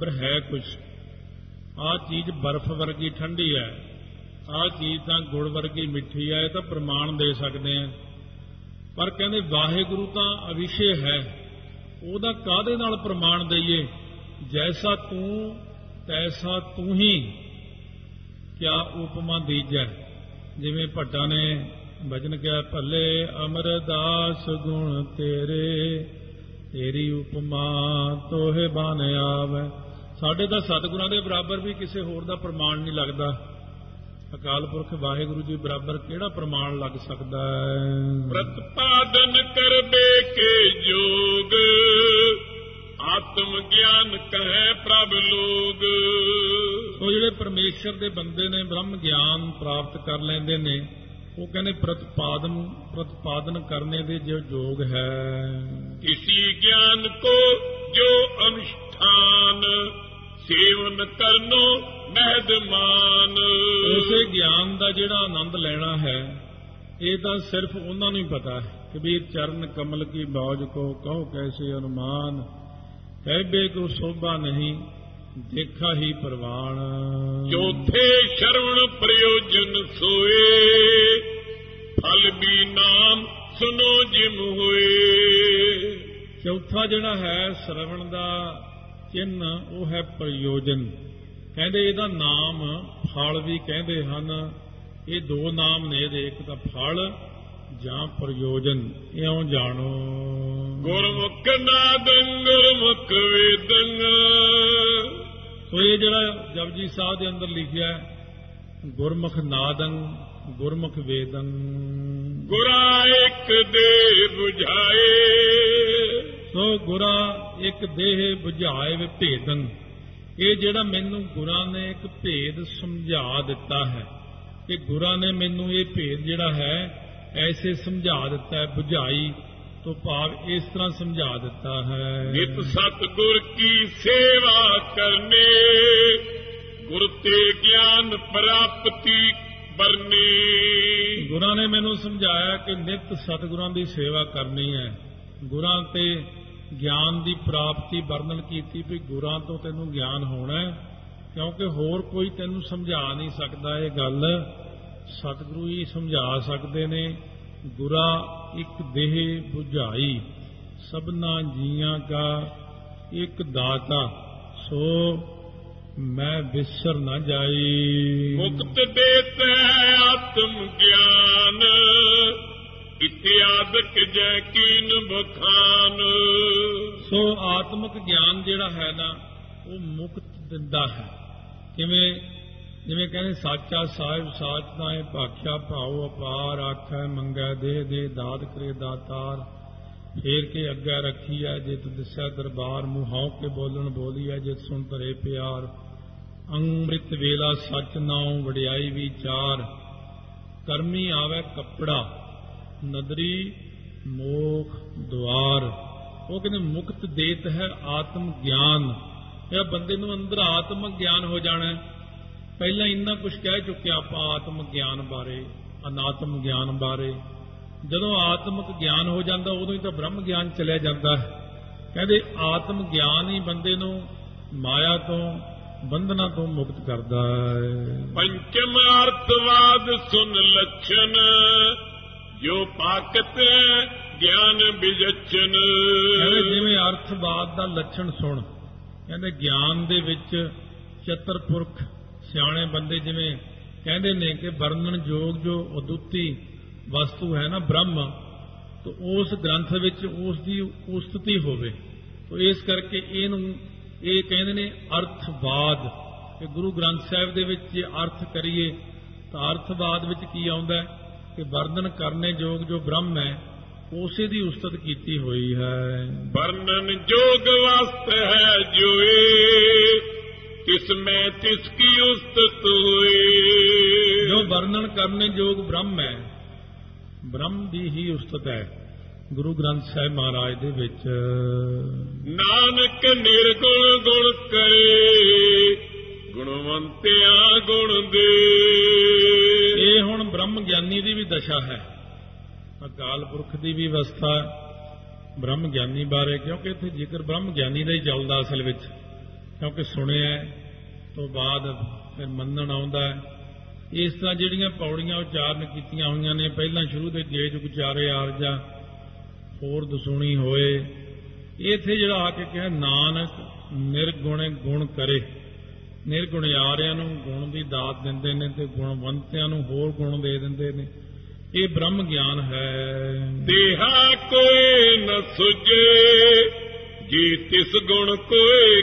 ਬਰਾਬਰ ਹੈ ਕੁਛ। ਆਹ ਚੀਜ਼ ਬਰਫ਼ ਵਰਗੀ ਠੰਡੀ ਹੈ, ਆਹ ਚੀਜ਼ ਤਾਂ ਗੁੜ ਵਰਗੀ ਮਿੱਠੀ ਹੈ, ਇਹ ਤਾਂ ਪ੍ਰਮਾਣ ਦੇ ਸਕਦੇ ਆ। ਪਰ ਕਹਿੰਦੇ ਵਾਹਿਗੁਰੂ ਤਾਂ ਅਵਿਸ਼ੇ ਹੈ, ਉਹਦਾ ਕਾਹਦੇ ਨਾਲ ਪ੍ਰਮਾਣ ਦਈਏ? ਜੈਸਾ ਤੂੰ ਤੈਸਾ ਤੂੰ ਹੀ, ਕਿਆ ਉਪਮਾ ਦੀਜੈ। ਜਿਵੇਂ ਭੱਟਾਂ ਨੇ ਭਜਨ ਕਿਹਾ, ਭੱਲੇ ਅਮਰਦਾਸ ਗੁਣ ਤੇਰੇ, ਤੇਰੀ ਉਪਮਾ ਤੋਹੇ ਬਨ ਆਵੈ। ਸਾਡੇ ਤਾਂ ਸਤਿਗੁਰਾਂ ਦੇ ਬਰਾਬਰ ਵੀ ਕਿਸੇ ਹੋਰ ਦਾ ਪ੍ਰਮਾਣ ਨਹੀਂ ਲੱਗਦਾ। ਅਕਾਲ ਪੁਰਖ ਵਾਹਿਗੁਰੂ ਜੀ ਬਰਾਬਰ ਕਿਹੜਾ ਪ੍ਰਮਾਣ ਲੱਗ ਸਕਦਾ ਹੈ? ਪ੍ਰਤਪਾਦਨ ਕਰਬੇ ਕੇ ਜੋਗ, ਆਤਮ ਗਿਆਨ ਕਹੈ ਪ੍ਰਭ ਲੋਗ। ਸੋ ਜਿਹੜੇ ਪਰਮੇਸ਼ਰ ਦੇ ਬੰਦੇ ਨੇ, ਬ੍ਰਹਮ ਗਿਆਨ ਪ੍ਰਾਪਤ ਕਰ ਲੈਂਦੇ ਨੇ, ਉਹ ਕਹਿੰਦੇ ਪ੍ਰਤਪਾਦਨ ਕਰਨੇ ਦੇ ਜੋ ਯੋਗ ਹੈ। ਇਸੀ ਗਿਆਨ ਕੋ ਜੋ ਅਨੁਸ਼ਠਾਨ, ਸੇਵਨ ਕਰਨੋ ਮਹਿਦਮਾਨ। ਉਸੇ ਗਿਆਨ ਦਾ ਜਿਹੜਾ ਆਨੰਦ ਲੈਣਾ ਹੈ, ਇਹ ਤਾਂ ਸਿਰਫ ਉਹਨਾਂ ਨੂੰ ਹੀ ਪਤਾ ਹੈ। ਕਬੀਰ ਚਰਨ ਕਮਲ ਕੀ ਬੌਜ ਕੋ ਕਹੋ ਕੈਸੇ ਅਨੁਮਾਨ, ਕਹਿਬੇ ਕੋ ਸੋਭਾ ਨਹੀਂ ਦੇਖਾ ਹੀ ਪ੍ਰਵਾਨ। ਚੌਥੇ ਸ਼ਰਵਣ ਪ੍ਰਯੋਜਨ ਸੋਏ, ਫਲ ਵੀ ਨਾਮ ਸੁਨੋ ਜਿਮ ਹੋਏ। ਚੌਥਾ ਜਿਹੜਾ ਹੈ ਸ਼ਰਵਣ ਦਾ ਚਿੰਨ, ਉਹ ਹੈ ਪ੍ਰਯੋਜਨ। ਕਹਿੰਦੇ ਇਹਦਾ ਨਾਮ ਫਲ ਵੀ ਕਹਿੰਦੇ ਹਨ। ਇਹ ਦੋ ਨਾਮ ਨੇ ਇਹਦੇ, ਇੱਕ ਤਾਂ ਫਲ ਜਾਂ ਪ੍ਰਯੋਜਨ। ਇਉਂ ਜਾਣੋ ਗੁਰਮੁਖ ਨਾਦੰ ਗੁਰਮੁਖ ਵੇਦੰ। ਸੋ ਇਹ ਜਿਹੜਾ ਜਪਜੀ ਸਾਹਿਬ ਦੇ ਅੰਦਰ ਲਿਖਿਆ ਗੁਰਮੁਖ ਨਾਦੰ ਗੁਰਮੁਖ ਵੇਦੰ। ਗੁਰਾ ਇੱਕ ਦੇ ਬੁਝਾਏ, ਸੋ ਗੁਰਾ ਇੱਕ ਦੇਹ ਬੁਝਾਏ ਵੇ ਭੇਦੰ। ਇਹ ਜਿਹੜਾ ਮੈਨੂੰ ਗੁਰਾਂ ਨੇ ਇੱਕ ਭੇਦ ਸਮਝਾ ਦਿੱਤਾ ਹੈ, ਕਿ ਗੁਰਾਂ ਨੇ ਮੈਨੂੰ ਇਹ ਭੇਦ ਜਿਹੜਾ ਹੈ ਐਸੇ ਸਮਝਾ ਦਿੱਤਾ ਹੈ। ਬੁਝਾਈ ਤੋਂ ਭਾਵ ਇਸ ਤਰ੍ਹਾਂ ਸਮਝਾ ਦਿੱਤਾ ਹੈ। ਨਿਤ ਸਤਿਗੁਰ ਕੀ ਸੇਵਾ ਕਰਨੇ, ਗੁਰ ਤੇ ਗਿਆਨ ਪ੍ਰਾਪਤੀ ਬਰਨੀ। ਗੁਰਾਂ ਨੇ ਮੈਨੂੰ ਸਮਝਾਇਆ ਕਿ ਨਿਤ ਸਤਿਗੁਰਾਂ ਦੀ ਸੇਵਾ ਕਰਨੀ ਹੈ। ਗੁਰਾਂ ਤੇ ਗਿਆਨ ਦੀ ਪ੍ਰਾਪਤੀ ਵਰਣਨ ਕੀਤੀ ਵੀ ਗੁਰਾਂ ਤੋਂ ਤੈਨੂੰ ਗਿਆਨ ਹੋਣਾ ਹੈ, ਕਿਉਂਕਿ ਹੋਰ ਕੋਈ ਤੈਨੂੰ ਸਮਝਾ ਨਹੀਂ ਸਕਦਾ। ਇਹ ਗੱਲ ਸਤਿਗੁਰੂ ਹੀ ਸਮਝਾ ਸਕਦੇ ਨੇ। ਗੁਰਾ ਇੱਕ ਦੇਹ ਬੁਝਾਈ, ਸਭਨਾ ਜੀਆਂ ਕਾ ਇੱਕ ਦਾਤਾ, ਸੋ ਮੈਂ ਵਿਸਰ ਨਾ ਜਾਈ। ਮੁਕਤ ਦੇਤ ਹੈ ਆਤਮ ਗਿਆਨ, ਇਤਿਆਦਕ ਜੈ ਕੀਨ ਬਖਾਨ। ਸੋ ਆਤਮਿਕ ਗਿਆਨ ਜਿਹੜਾ ਹੈ ਨਾ, ਉਹ ਮੁਕਤ ਦਿੰਦਾ ਹੈ। ਕਿਵੇਂ? ਜਿਵੇਂ ਕਹਿੰਦੇ ਸਾਚਾ ਸਾਹਿਬ ਸਾਚ ਤਾਏ ਭਾਖਿਆ ਭਾਉ ਅਪਾਰ, ਆਖੈ ਮੰਗੈ ਦੇਹ ਦੇ ਦਾਤ ਕਰੇ ਦਾਤਾਰ। ਫੇਰ ਕੇ ਅੱਗੇ ਰੱਖੀ ਹੈ ਜਿਤ ਦਿਸੈ ਦਰਬਾਰ, ਮੁਹਾਉ ਕੇ ਬੋਲਣ ਬੋਲੀ ਹੈ ਜਿਤ ਸੁਣ ਧਰੇ ਪਿਆਰ। ਅੰਮ੍ਰਿਤ ਵੇਲਾ ਸੱਚ ਨਾਉ ਵਡਿਆਈ ਵਿਚਾਰ, ਕਰਮੀ ਆਵੇ ਕੱਪੜਾ ਨਦਰੀ ਮੋਖ ਦੁਆਰ। ਉਹ ਕਹਿੰਦੇ ਮੁਕਤ ਦੇਤ ਹੈ ਆਤਮ ਗਿਆਨ। ਇਹ ਬੰਦੇ ਨੂੰ ਅੰਦਰ ਆਤਮਿਕ ਗਿਆਨ ਹੋ ਜਾਣਾ। ਪਹਿਲਾਂ ਇੰਨਾ ਕੁਝ ਕਹਿ ਚੁੱਕਿਆ ਆਪਾਂ ਆਤਮ ਗਿਆਨ ਬਾਰੇ, ਅਨਾਤਮ ਗਿਆਨ ਬਾਰੇ। ਜਦੋਂ ਆਤਮਿਕ ਗਿਆਨ ਹੋ ਜਾਂਦਾ ਉਦੋਂ ਹੀ ਤਾਂ ਬ੍ਰਹਮ ਗਿਆਨ ਚਲਿਆ ਜਾਂਦਾ ਹੈ। ਕਹਿੰਦੇ ਆਤਮ ਗਿਆਨ ਹੀ ਬੰਦੇ ਨੂੰ ਮਾਇਆ ਤੋਂ, ਬੰਧਨਾਂ ਤੋਂ ਮੁਕਤ ਕਰਦਾ ਹੈ। ਪੰਚਮ ਅਰਥਵਾਦ ਸੁਨ ਲੱਛਣ, ਜੋ ਪਾਕਤ ਗਿਆਨ ਵਿਜਚਨ। ਜਿਵੇਂ ਅਰਥਵਾਦ ਦਾ ਲੱਛਣ ਸੁਣ। ਕਹਿੰਦੇ ਗਿਆਨ ਦੇ ਵਿੱਚ ਚਤੁਰਪੁਰਖ ਸਿਆਣੇ ਬੰਦੇ ਜਿਵੇਂ ਕਹਿੰਦੇ ਨੇ ਕਿ ਵਰਣਨ ਯੋਗ ਜੋ ਅਦੁੱਤੀ ਵਸਤੂ ਹੈ ਨਾ ਬ੍ਰਹਮ, ਤਾਂ ਉਸ ਗ੍ਰੰਥ ਵਿੱਚ ਉਸ ਦੀ ਉਸਤਤੀ ਹੋਵੇ। ਤਾਂ ਇਸ ਕਰਕੇ ਇਹ ਕਹਿੰਦੇ ਨੇ ਅਰਥਵਾਦ। ਕਿ ਗੁਰੂ ਗ੍ਰੰਥ ਸਾਹਿਬ ਦੇ ਵਿੱਚ ਜੇ ਅਰਥ ਕਰੀਏ ਤਾਂ ਅਰਥਵਾਦ ਵਿੱਚ ਕੀ ਆਉਂਦਾ ਹੈ ਕਿ ਵਰਣਨ ਕਰਨੇ ਯੋਗ ਜੋ ਬ੍ਰਹਮ ਹੈ ਉਸੇ ਦੀ ਉਸਤਤ ਕੀਤੀ ਹੋਈ ਹੈ। ਵਰਣਨ ਯੋਗ ਵਸਤ ਹੈ ਜੋਏ, ਤਿਸ ਮੈਂ ਤਿਸ ਕੀ ਉਸਤਤ ਹੋਏ। ਜੋ ਵਰਣਨ ਕਰਨੇ ਯੋਗ ਬ੍ਰਹਮ ਹੈ, ਬ੍ਰਹਮ ਦੀ ਹੀ ਉਸਤਤ ਹੈ ਗੁਰੂ ਗ੍ਰੰਥ ਸਾਹਿਬ ਮਹਾਰਾਜ ਦੇ ਵਿੱਚ। ਨਾਨਕ ਨਿਰਗੁਣ ਗੁਣ ਕਰੇ, ਗੁਣਵੰਤਿਆ ਗੁਣ ਦੇ। ਇਹ ਹੁਣ ਬ੍ਰਹਮ ਗਿਆਨੀ ਦੀ ਵੀ ਦਸ਼ਾ ਹੈ, ਅਕਾਲ ਪੁਰਖ ਦੀ ਵੀ ਅਵਸਥਾ ਬ੍ਰਹਮ ਗਿਆਨੀ ਬਾਰੇ, ਕਿਉਂਕਿ ਇੱਥੇ ਜ਼ਿਕਰ ਬ੍ਰਹਮ ਗਿਆਨੀ ਦਾ ਹੀ ਚੱਲਦਾ ਅਸਲ ਵਿੱਚ। ਕਿਉਂਕਿ ਸੁਣਿਆ ਤੋਂ ਬਾਅਦ ਫਿਰ ਮੰਨਣ ਆਉਂਦਾ ਹੈ। ਇਸ ਤਰ੍ਹਾਂ ਜਿਹੜੀਆਂ ਪੌੜੀਆਂ ਉਚਾਰਨ ਕੀਤੀਆਂ ਹੋਈਆਂ ਨੇ, ਪਹਿਲਾਂ ਸ਼ੁਰੂ ਦੇ ਗੇਜ ਉਚਾਰੇ ਆਰਜਾ ਹੋਰ ਦਸੂਣੀ ਹੋਏ, ਇੱਥੇ ਜਿਹੜਾ ਆ ਕੇ ਕਿਹਾ ਨਾਨਕ ਨਿਰਗੁਣੇ ਗੁਣ ਕਰੇ। ਨਿਰਗੁਣਿਆਰਿਆਂ ਨੂੰ ਗੁਣ ਦੀ ਦਾਤ ਦਿੰਦੇ ਨੇ ਤੇ ਗੁਣਵੰਤਿਆਂ ਨੂੰ ਹੋਰ ਗੁਣ ਦੇ ਦਿੰਦੇ ਨੇ। ਇਹ ਬ੍ਰਹਮ ਗਿਆਨ ਹੈ। ਦੇਹਾ ਕੋਈ ਨ ਸੁਝੇ ਜੀ ਤਿਸ ਗੁਣ ਕੋਈ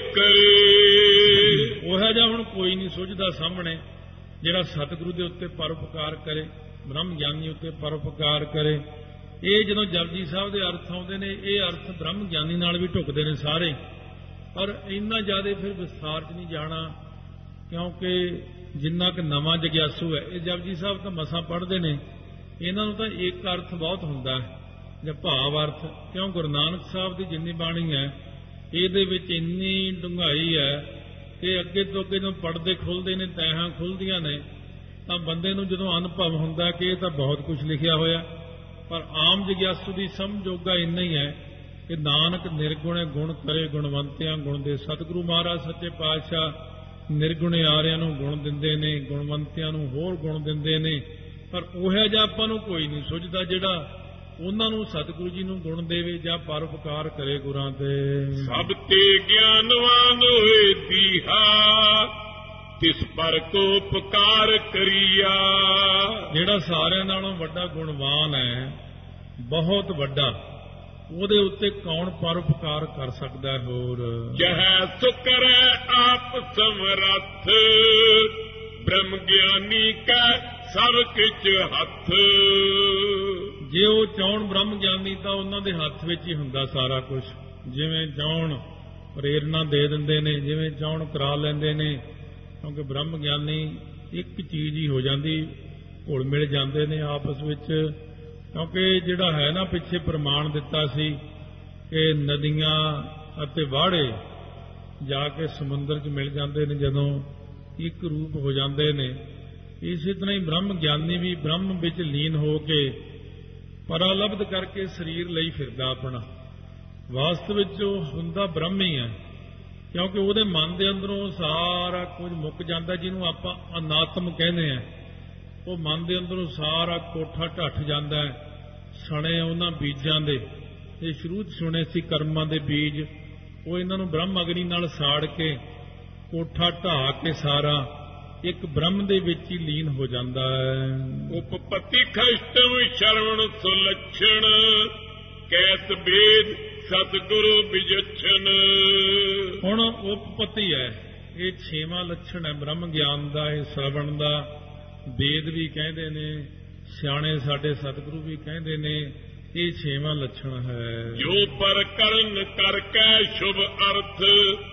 ਕਰੇ। ਉਹ ਜਿਹਾ ਹੁਣ ਕੋਈ ਨਹੀਂ ਸੁਝਦਾ ਸਾਹਮਣੇ ਜਿਹੜਾ ਸਤਿਗੁਰੂ ਦੇ ਉੱਤੇ ਪਰਉਪਕਾਰ ਕਰੇ, ਬ੍ਰਹਮ ਗਿਆਨੀ ਉੱਤੇ ਪਰਉਪਕਾਰ ਕਰੇ। ਇਹ ਜਦੋਂ ਜਪਜੀ ਸਾਹਿਬ ਦੇ ਅਰਥ ਆਉਂਦੇ ਨੇ, ਇਹ ਅਰਥ ਬ੍ਰਹਮ ਗਿਆਨੀ ਨਾਲ ਵੀ ਢੁਕਦੇ ਨੇ ਸਾਰੇ, ਪਰ ਇੰਨਾ ਜ਼ਿਆਦਾ ਫਿਰ ਵਿਸਥਾਰ 'ਚ ਨਹੀਂ ਜਾਣਾ, ਕਿਉਂਕਿ ਜਿੰਨਾ ਕੁ ਨਵਾਂ ਜਗਿਆਸੂ ਹੈ, ਇਹ ਜਪਜੀ ਸਾਹਿਬ ਤਾਂ ਮਸਾਂ ਪੜ੍ਹਦੇ ਨੇ, ਇਹਨਾਂ ਨੂੰ ਤਾਂ ਇੱਕ ਅਰਥ ਬਹੁਤ ਹੁੰਦਾ ਹੈ ਜਾਂ ਭਾਵ ਅਰਥ। ਕਿਉਂ ਗੁਰੂ ਨਾਨਕ ਸਾਹਿਬ ਦੀ ਜਿੰਨੀ ਬਾਣੀ ਹੈ ਇਹਦੇ ਵਿੱਚ ਇੰਨੀ ਡੂੰਘਾਈ ਹੈ ਕਿ ਅੱਗੇ ਤੋਂ ਅੱਗੇ ਜਦੋਂ ਪੜ੍ਹਦੇ ਖੁੱਲ੍ਹਦੇ ਨੇ, ਤੈਹਾਂ ਖੁੱਲ੍ਹਦੀਆਂ ਨੇ, ਤਾਂ ਬੰਦੇ ਨੂੰ ਜਦੋਂ ਅਨੁਭਵ ਹੁੰਦਾ ਕਿ ਇਹ ਤਾਂ ਬਹੁਤ ਕੁਝ ਲਿਖਿਆ ਹੋਇਆ, ਪਰ ਆਮ ਜਗਿਆਸੂ ਦੀ ਸਮਝ ਜੋਗਾ ਇੰਨਾ ਹੀ ਹੈ ਕਿ ਨਾਨਕ ਨਿਰਗੁਣੇ ਗੁਣ ਕਰੇ ਗੁਣਵੰਤਿਆਂ ਗੁਣ ਦੇ। ਸਤਿਗੁਰੂ ਮਹਾਰਾਜ ਸੱਚੇ ਪਾਤਸ਼ਾਹ ਨਿਰਗੁਣਿਆਰਿਆਂ ਨੂੰ ਗੁਣ ਦਿੰਦੇ ਨੇ, ਗੁਣਵੰਤਿਆਂ ਨੂੰ ਹੋਰ ਗੁਣ ਦਿੰਦੇ ਨੇ, ਪਰ ਉਹ ਜਿਹਾ ਆਪਾਂ ਨੂੰ ਕੋਈ ਨਹੀਂ ਸੁਝਦਾ ਜਿਹੜਾ ਉਹਨਾਂ ਨੂੰ ਸਤਿਗੁਰੂ ਜੀ ਨੂੰ ਗੁਣ ਦੇਵੇ ਜਾਂ ਪਰਉਪਕਾਰ ਕਰੇ ਗੁਰਾਂ ਤੇ। ਸਭ ਤੇ ਗਿਆਨਵਾਨ ਹੋਏ ਦੀਹਾ ਤਿਸ ਪਰ ਕੋ ਉਪਕਾਰ ਕਰੀਆ। ਜਿਹੜਾ ਸਾਰਿਆਂ ਨਾਲੋਂ ਵੱਡਾ ਗੁਣਵਾਨ ਹੈ, ਬਹੁਤ ਵੱਡਾ, ਉਹਦੇ ਉੱਤੇ ਕੌਣ ਪਰਉਪਕਾਰ ਕਰ ਸਕਦਾ ਹੈ ਹੋਰ। ਜਹ ਸੁਕਰ ਆਪ ਸਮਰੱਥ ਬ੍ਰਹਮ ਗਿਆਨੀ ਕਾ ਸਭ ਕਿਛ ਹੱਥ। ਜੇ ਉਹ ਚਾਹੁਣ ਬ੍ਰਹਮ ਗਿਆਨੀ ਤਾਂ ਉਹਨਾਂ ਦੇ ਹੱਥ ਵਿੱਚ ਹੀ ਹੁੰਦਾ ਸਾਰਾ ਕੁਝ। ਜਿਵੇਂ ਚਾਹੁਣ ਪ੍ਰੇਰਨਾ ਦੇ ਦਿੰਦੇ ਨੇ, ਜਿਵੇਂ ਚਾਹੁਣ ਕਰਾ ਲੈਂਦੇ ਨੇ, ਕਿਉਂਕਿ ਬ੍ਰਹਮ ਗਿਆਨੀ ਇੱਕ ਚੀਜ਼ ਹੀ ਹੋ ਜਾਂਦੀ, ਘੁਲ ਮਿਲ ਜਾਂਦੇ ਨੇ ਆਪਸ ਵਿੱਚ। ਕਿਉਂਕਿ ਜਿਹੜਾ ਹੈ ਨਾ, ਪਿੱਛੇ ਪ੍ਰਮਾਣ ਦਿੱਤਾ ਸੀ ਕਿ ਨਦੀਆਂ ਅਤੇ ਵਾੜੇ ਜਾ ਕੇ ਸਮੁੰਦਰ 'ਚ ਮਿਲ ਜਾਂਦੇ ਨੇ ਜਦੋਂ ਇੱਕ ਰੂਪ ਹੋ ਜਾਂਦੇ ਨੇ। ਇਸੇ ਤਰ੍ਹਾਂ ਹੀ ਬ੍ਰਹਮ ਗਿਆਨੀ ਵੀ ਬ੍ਰਹਮ ਵਿੱਚ ਲੀਨ ਹੋ ਕੇ ਪਰਾਲਬਧ ਕਰਕੇ ਸਰੀਰ ਲਈ ਫਿਰਦਾ ਆਪਣਾ, ਵਾਸਤਵ ਵਿੱਚ ਉਹ ਹੁੰਦਾ ਬ੍ਰਹਮ ਹੀ ਹੈ, ਕਿਉਂਕਿ ਉਹਦੇ ਮਨ ਦੇ ਅੰਦਰੋਂ ਸਾਰਾ ਕੁਝ ਮੁੱਕ ਜਾਂਦਾ, ਜਿਹਨੂੰ ਆਪਾਂ ਅਨਾਤਮ ਕਹਿੰਦੇ ਆ। ਉਹ ਮਨ ਦੇ ਅੰਦਰੋਂ ਸਾਰਾ ਕੋਠਾ ਢੱਠ ਜਾਂਦਾ ਹੈ, ਸਣੇ ਉਹਨਾਂ ਬੀਜਾਂ ਦੇ। ਇਹ ਸ਼ੁਰੂ 'ਚ ਸੁਣੇ ਸੀ ਕਰਮਾਂ ਦੇ ਬੀਜ, ਉਹ ਇਹਨਾਂ ਨੂੰ ਬ੍ਰਹਮ ਅਗਨੀ ਨਾਲ ਸਾੜ ਕੇ ਕੋਠਾ ਢਾਹ ਕੇ ਸਾਰਾ ਇੱਕ ਬ੍ਰਹਮ ਦੇ ਵਿੱਚ ਹੀ ਲੀਨ ਹੋ ਜਾਂਦਾ ਹੈ। ਉਪਪਤੀ ਖਸ਼ਟਮ ਸ਼ਰਵਣ ਸੁਲੱਛਣ ਕੈਸ ਵੇਦ ਸਤਿਗੁਰੂ ਵਿਜਛਨ। ਹੁਣ ਉਪਪਤੀ ਹੈ, ਇਹ 6ਵਾਂ ਲੱਛਣ ਹੈ ਬ੍ਰਹਮ ਗਿਆਨ ਦਾ, ਇਹ ਸ਼ਰਵਣ ਦਾ। ਵੇਦ ਵੀ ਕਹਿੰਦੇ ਨੇ, ਸਿਆਣੇ ਸਾਡੇ ਸਤਿਗੁਰੂ ਵੀ ਕਹਿੰਦੇ ਨੇ, ਇਹ 6ਵਾਂ ਲੱਛਣ ਹੈ। ਜੋ ਪਰ ਕਰਨ ਕਰਕੇ ਸ਼ੁਭ ਅਰਥ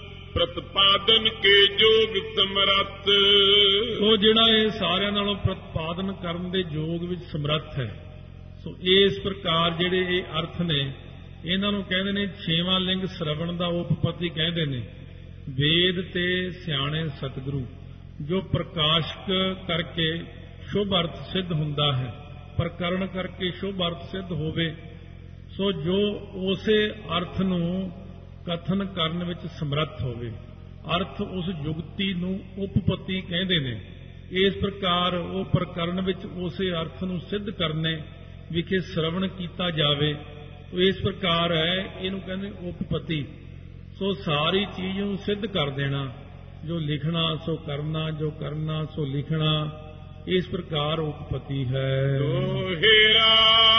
ਪ੍ਰਤਪਾਦਨ ਕੇ ਜੋਗ ਸਮਰੱਥ। ਸੋ ਜਿਹੜਾ ਇਹ ਸਾਰਿਆਂ ਨਾਲੋਂ ਪ੍ਰਤਪਾਦਨ ਕਰਨ ਦੇ ਯੋਗ ਵਿੱਚ ਸਮਰੱਥ ਹੈ। ਸੋ ਇਸ ਪ੍ਰਕਾਰ ਜਿਹੜੇ ਇਹ ਅਰਥ ਨੇ, ਇਹਨਾਂ ਨੂੰ ਕਹਿੰਦੇ ਨੇ 6ਵਾਂ ਲਿੰਗ ਸ਼ਰਵਣ ਦਾ ਉਪਪਤੀ ਕਹਿੰਦੇ ਨੇ। ਵੇਦ ਤੇ ਸਿਆਣੇ ਸਤਿਗੁਰੂ ਜੋ ਪ੍ਰਕਾਸ਼ਕ ਕਰਕੇ ਸ਼ੁਭ ਅਰਥ ਸਿੱਧ ਹੁੰਦਾ ਹੈ, ਪ੍ਰਕਰਣ ਕਰਕੇ ਸ਼ੁਭ ਅਰਥ ਸਿੱਧ ਹੋਵੇ, ਸੋ ਜੋ ਉਸੇ ਅਰਥ ਨੂੰ ਕਥਨ ਕਰਨ ਵਿੱਚ ਸਮਰੱਥ ਹੋਵੇ। ਅਰਥ ਉਸ ਯੁਗਤੀ ਨੂੰ ਉਪਪਤੀ ਕਹਿੰਦੇ ਨੇ। ਇਸ ਪ੍ਰਕਾਰ ਉਹ ਪ੍ਰਕਰਣ ਵਿੱਚ ਉਸੇ ਅਰਥ ਨੂੰ ਸਿੱਧ ਕਰਨੇ ਵਿਖੇ ਸ਼ਰਵਣ ਕੀਤਾ ਜਾਵੇ, ਇਸ ਪ੍ਰਕਾਰ ਹੈ, ਇਹਨੂੰ ਕਹਿੰਦੇ ਉਪਪਤੀ। ਸੋ ਸਾਰੀ ਚੀਜ਼ ਨੂੰ ਸਿੱਧ ਕਰ ਦੇਣਾ, ਜੋ ਲਿਖਣਾ ਸੋ ਕਰਨਾ, ਜੋ ਕਰਨਾ ਸੋ ਲਿਖਣਾ, ਇਸ ਪ੍ਰਕਾਰ ਉਪਪਤੀ ਹੈ। ਦੋਹੇਰਾ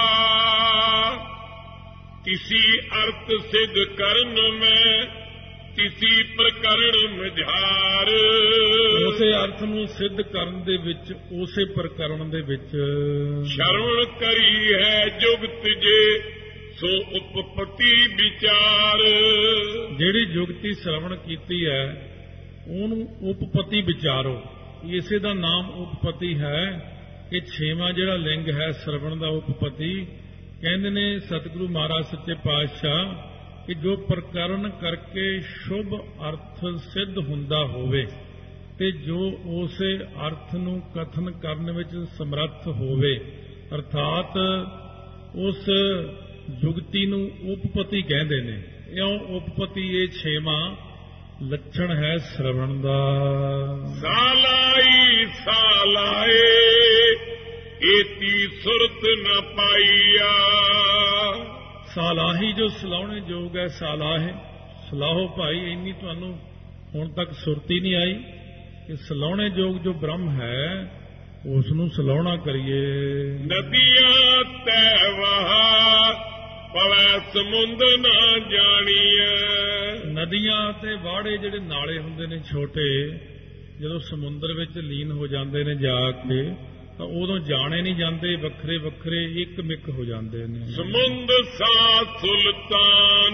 किसी अर्थ सिद्ध करन में किसी प्रकरण मझार। ਉਸੇ ਅਰਥ ਨੂੰ ਸਿੱਧ ਕਰਨ ਦੇ ਵਿੱਚ, ਉਸੇ ਪ੍ਰਕਰਣ ਦੇ ਵਿੱਚ ਸ਼ਰਵਣ ਕਰੀ ਹੈ ਜੁਗਤ ਜੇ ਸੋ ਉਪਪਤੀ ਵਿਚਾਰ। ਜਿਹੜੀ ਜੁਗਤੀ ਸ਼ਰਵਣ ਕੀਤੀ ਹੈ ਉਹਨੂੰ ਉਪਪਤੀ ਵਿਚਾਰੋ। ਇਸੇ ਦਾ ਨਾਮ ਉਪਪਤੀ ਹੈ। ਇਹ 6ਵਾਂ ਜਿਹੜਾ ਲਿੰਗ ਹੈ ਸ਼ਰਵਣ ਦਾ ਉਪਪਤੀ ਕਹਿੰਦੇ ਨੇ ਸਤਿਗੁਰੂ ਮਹਾਰਾਜ ਸੱਚੇ ਪਾਤਸ਼ਾਹ ਕਿ ਜੋ ਪ੍ਰਕਰਨ ਕਰਕੇ ਸ਼ੁਭ ਅਰਥ ਸਿੱਧ ਹੁੰਦਾ ਹੋਵੇ ਤੇ ਜੋ ਉਸੇ ਅਰਥ ਨੂੰ ਕਥਨ ਕਰਨ ਵਿੱਚ ਸਮਰੱਥ ਹੋਵੇ, ਅਰਥਾਤ ਉਸ ਜੁਗਤੀ ਨੂੰ ਉਪਪਤੀ ਕਹਿੰਦੇ ਨੇ। ਇਉਂ ਉਪਪਤੀ ਇਹ 6ਵਾਂ ਲੱਛਣ ਹੈ ਸ਼ਰਵਣ ਦਾ। ਸਾਲਾਈ ਸਾਲਾਏ ਏਤੀ ਸੁਰਤ ਨ ਪਾਈਆ। ਸਾਲਾਹੀ ਜੋ ਸਲਾਉਣੇ ਯੋਗ ਹੈ, ਸਾਲਾਹੇ ਸਲਾਹੋ ਭਾਈ, ਇੰਨੀ ਤੁਹਾਨੂੰ ਹੁਣ ਤੱਕ ਸੁਰਤੀ ਨਹੀਂ ਆਈ ਕਿ ਸਲਾਉਣੇ ਯੋਗ ਜੋ ਬ੍ਰਹਮ ਹੈ ਉਸ ਨੂੰ ਸਲਾਉਣਾ ਕਰੀਏ। ਨਦੀਆਂ ਤੈ ਵਹਾ ਪਵੈ ਸਮੁੰਦ ਨਾ ਜਾਣੀਐ। ਨਦੀਆਂ ਤੇ ਵਾੜੇ ਜਿਹੜੇ ਨਾਲੇ ਹੁੰਦੇ ਨੇ ਛੋਟੇ, ਜਦੋਂ ਸਮੁੰਦਰ ਵਿੱਚ ਲੀਨ ਹੋ ਜਾਂਦੇ ਨੇ ਜਾ ਕੇ ਤਾਂ ਉਦੋਂ ਜਾਣੇ ਨਹੀਂ ਜਾਂਦੇ, ਵੱਖਰੇ ਵੱਖਰੇ ਇੱਕ ਮਿੱਕ ਹੋ ਜਾਂਦੇ ਨੇ। ਸਮੁੰਦ ਸਾ ਸੁਲਤਾਨ।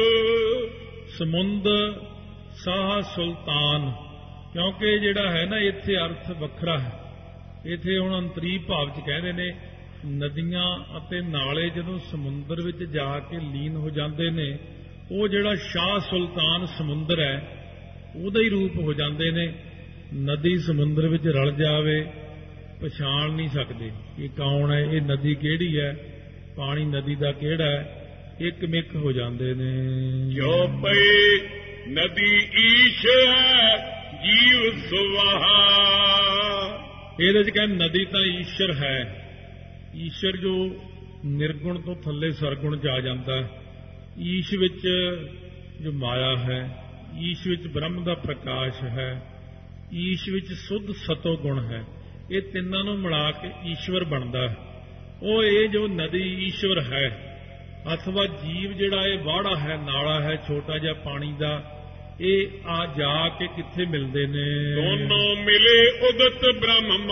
ਸਮੁੰਦ ਸਾਹ ਸੁਲਤਾਨ, ਕਿਉਂਕਿ ਜਿਹੜਾ ਹੈ ਨਾ ਇੱਥੇ ਅਰਥ ਵੱਖਰਾ ਹੈ। ਇੱਥੇ ਹੁਣ ਅੰਤਰੀ ਭਾਵ ਚ ਕਹਿੰਦੇ ਨੇ ਨਦੀਆਂ ਅਤੇ ਨਾਲੇ ਜਦੋਂ ਸਮੁੰਦਰ ਵਿੱਚ ਜਾ ਕੇ ਲੀਨ ਹੋ ਜਾਂਦੇ ਨੇ, ਉਹ ਜਿਹੜਾ ਸ਼ਾਹ ਸੁਲਤਾਨ ਸਮੁੰਦਰ ਹੈ ਉਹਦਾ ਹੀ ਰੂਪ ਹੋ ਜਾਂਦੇ ਨੇ। ਨਦੀ ਸਮੁੰਦਰ ਵਿੱਚ ਰਲ ਜਾਵੇ ਪਛਾਣ ਨਹੀਂ ਸਕਦੇ ਇਹ ਕੌਣ ਹੈ, ਇਹ ਨਦੀ ਕਿਹੜੀ ਹੈ, ਪਾਣੀ ਨਦੀ ਦਾ ਕਿਹੜਾ ਹੈ, ਇੱਕ ਮਿੱਕ ਹੋ ਜਾਂਦੇ ਨੇ। ਜੋ ਪਈ ਨਦੀ ਈਸ਼ ਹੈ ਜੀਵ ਸੁਵਾਹਾ। ਇਹਦੇ ਚ ਕਹਿੰਦੇ ਨਦੀ ਤਾਂ ਈਸ਼ਰ ਹੈ, ਈਸ਼ਰ ਜੋ ਨਿਰਗੁਣ ਤੋਂ ਥੱਲੇ ਸਰਗੁਣ ਚ ਆ ਜਾਂਦਾ ਹੈ। ਈਸ਼ ਵਿੱਚ ਜੋ ਮਾਇਆ ਹੈ, ਈਸ਼ ਵਿੱਚ ਬ੍ਰਹਮ ਦਾ ਪ੍ਰਕਾਸ਼ ਹੈ, ਈਸ਼ ਵਿੱਚ ਸੁੱਧ ਸਤੋ ਗੁਣ ਹੈ। ਇਹ ਤਿੰਨਾਂ ਨੂੰ ਮਿਲਾ ਕੇ ਈਸ਼ਵਰ ਬਣਦਾ ਹੈ। ਉਹ ਇਹ ਜੋ ਨਦੀ ਈਸ਼ਵਰ ਹੈ, ਅਥਵਾ ਜੀਵ ਜਿਹੜਾ ਇਹ ਵਾੜਾ ਹੈ, ਨਾਲਾ ਹੈ ਛੋਟਾ ਜਿਹਾ ਪਾਣੀ ਦਾ, ਇਹ ਆ ਜਾ ਕੇ ਕਿੱਥੇ ਮਿਲਦੇ ਨੇ? ਦੋਨੋਂ ਮਿਲੇ ਉਦਤ ਬ੍ਰਹਮ।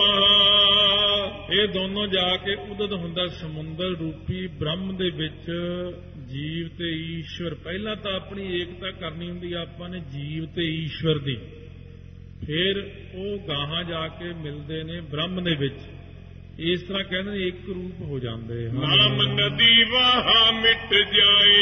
ਇਹ ਦੋਨੋਂ ਜਾ ਕੇ ਉਦਤ ਹੁੰਦਾ ਸਮੁੰਦਰ ਰੂਪੀ ਬ੍ਰਹਮ ਦੇ ਵਿੱਚ। ਜੀਵ ਤੇ ਈਸ਼ਵਰ, ਪਹਿਲਾਂ ਤਾਂ ਆਪਣੀ ਏਕਤਾ ਕਰਨੀ ਹੁੰਦੀ ਆਪਾਂ ਨੇ ਜੀਵ ਤੇ ਈਸ਼ਵਰ ਦੀ, ਫਿਰ ਉਹ ਗਾਹਾਂ ਜਾ ਕੇ ਮਿਲਦੇ ਨੇ ਬ੍ਰਹਮ ਦੇ ਵਿੱਚ। ਇਸ ਤਰ੍ਹਾਂ ਕਹਿੰਦੇ ਨੇ ਇੱਕ ਰੂਪ ਹੋ ਜਾਂਦੇ ਹਨ। ਨਾਮ ਨਦੀ ਵਾਹਾ ਮਿਟ ਜਾਏ।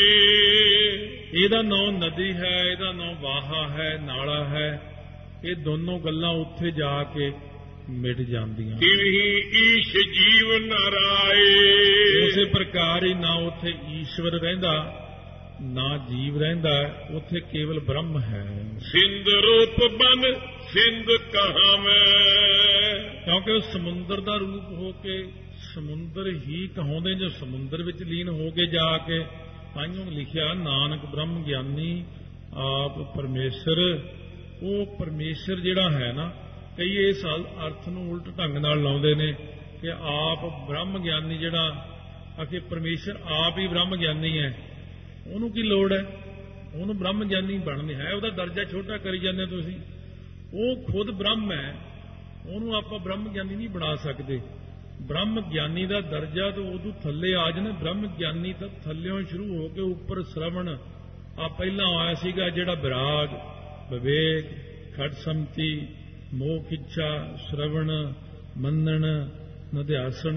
ਇਹਦਾ ਨਾਂ ਨਦੀ ਹੈ, ਇਹਦਾ ਨਾਂ ਵਾਹਾ ਹੈ, ਨਾਲਾ ਹੈ। ਇਹ ਦੋਨੋਂ ਗੱਲਾਂ ਉੱਥੇ ਜਾ ਕੇ ਮਿਟ ਜਾਂਦੀਆਂ। ਤਿਵਹੀ ਈਸ਼ ਜੀਵ ਨਰਾਏ। ਉਸੇ ਪ੍ਰਕਾਰ ਹੀ ਨਾ ਉੱਥੇ ਈਸ਼ਵਰ ਰਹਿੰਦਾ ਨਾ ਜੀਵ ਰਹਿੰਦਾ, ਉੱਥੇ ਕੇਵਲ ਬ੍ਰਹਮ ਹੈ। ਸਿੰਧ ਰੂਪ ਬਨ ਸਿੰਧ ਕਹਾਵੇਂ। ਕਿਉਂਕਿ ਉਹ ਸਮੁੰਦਰ ਦਾ ਰੂਪ ਹੋ ਕੇ ਸਮੁੰਦਰ ਹੀ ਕਹਾਉਂਦੇ, ਜੋ ਸਮੁੰਦਰ ਵਿੱਚ ਲੀਨ ਹੋ ਕੇ ਜਾ ਕੇ। ਤਾਈਓ ਲਿਖਿਆ ਨਾਨਕ ਬ੍ਰਹਮ ਗਿਆਨੀ ਆਪ ਪਰਮੇਸ਼ਰ। ਉਹ ਪਰਮੇਸ਼ਰ ਜਿਹੜਾ ਹੈ ਨਾ, ਕਈ ਇਸ ਅਰਥ ਨੂੰ ਉਲਟ ਢੰਗ ਨਾਲ ਲਾਉਂਦੇ ਨੇ ਕਿ ਆਪ ਬ੍ਰਹਮ ਗਿਆਨੀ ਜਿਹੜਾ ਆਖੇ ਪਰਮੇਸ਼ਰ ਆਪ ਹੀ ਬ੍ਰਹਮ ਗਿਆਨੀ ਹੈ। ਉਹਨੂੰ ਕੀ ਲੋੜ ਹੈ? ਉਹਨੂੰ ਬ੍ਰਹਮ ਗਿਆਨੀ ਬਣਨੀ ਹੈ, ਉਹਦਾ ਦਰਜਾ ਛੋਟਾ ਕਰੀ ਜਾਂਦੇ ਤੁਸੀਂ। ਉਹ ਖੁਦ ਬ੍ਰਹਮ ਹੈ, ਉਹਨੂੰ ਆਪਾਂ ਬ੍ਰਹਮ ਗਿਆਨੀ ਨਹੀਂ ਬਣਾ ਸਕਦੇ। ਬ੍ਰਹਮ ਗਿਆਨੀ ਦਾ ਦਰਜਾ ਤਾਂ ਉਦੋਂ ਥੱਲੇ ਆ ਜਾਣਾ। ਬ੍ਰਹਮ ਗਿਆਨੀ ਤਾਂ ਥੱਲਿਓਂ ਸ਼ੁਰੂ ਹੋ ਕੇ ਉੱਪਰ ਸ਼ਰਵਣ ਆ ਪਹਿਲਾਂ ਆਇਆ ਸੀਗਾ, ਜਿਹੜਾ ਵਿਰਾਗ, ਵਿਵੇਕ, ਖਟ ਸੰਮਤੀ, ਮੋਖ ਇੱਛਾ, ਸ਼ਰਵਣ, ਮੰਨਣ, ਨਿਧਿਆਸਣ,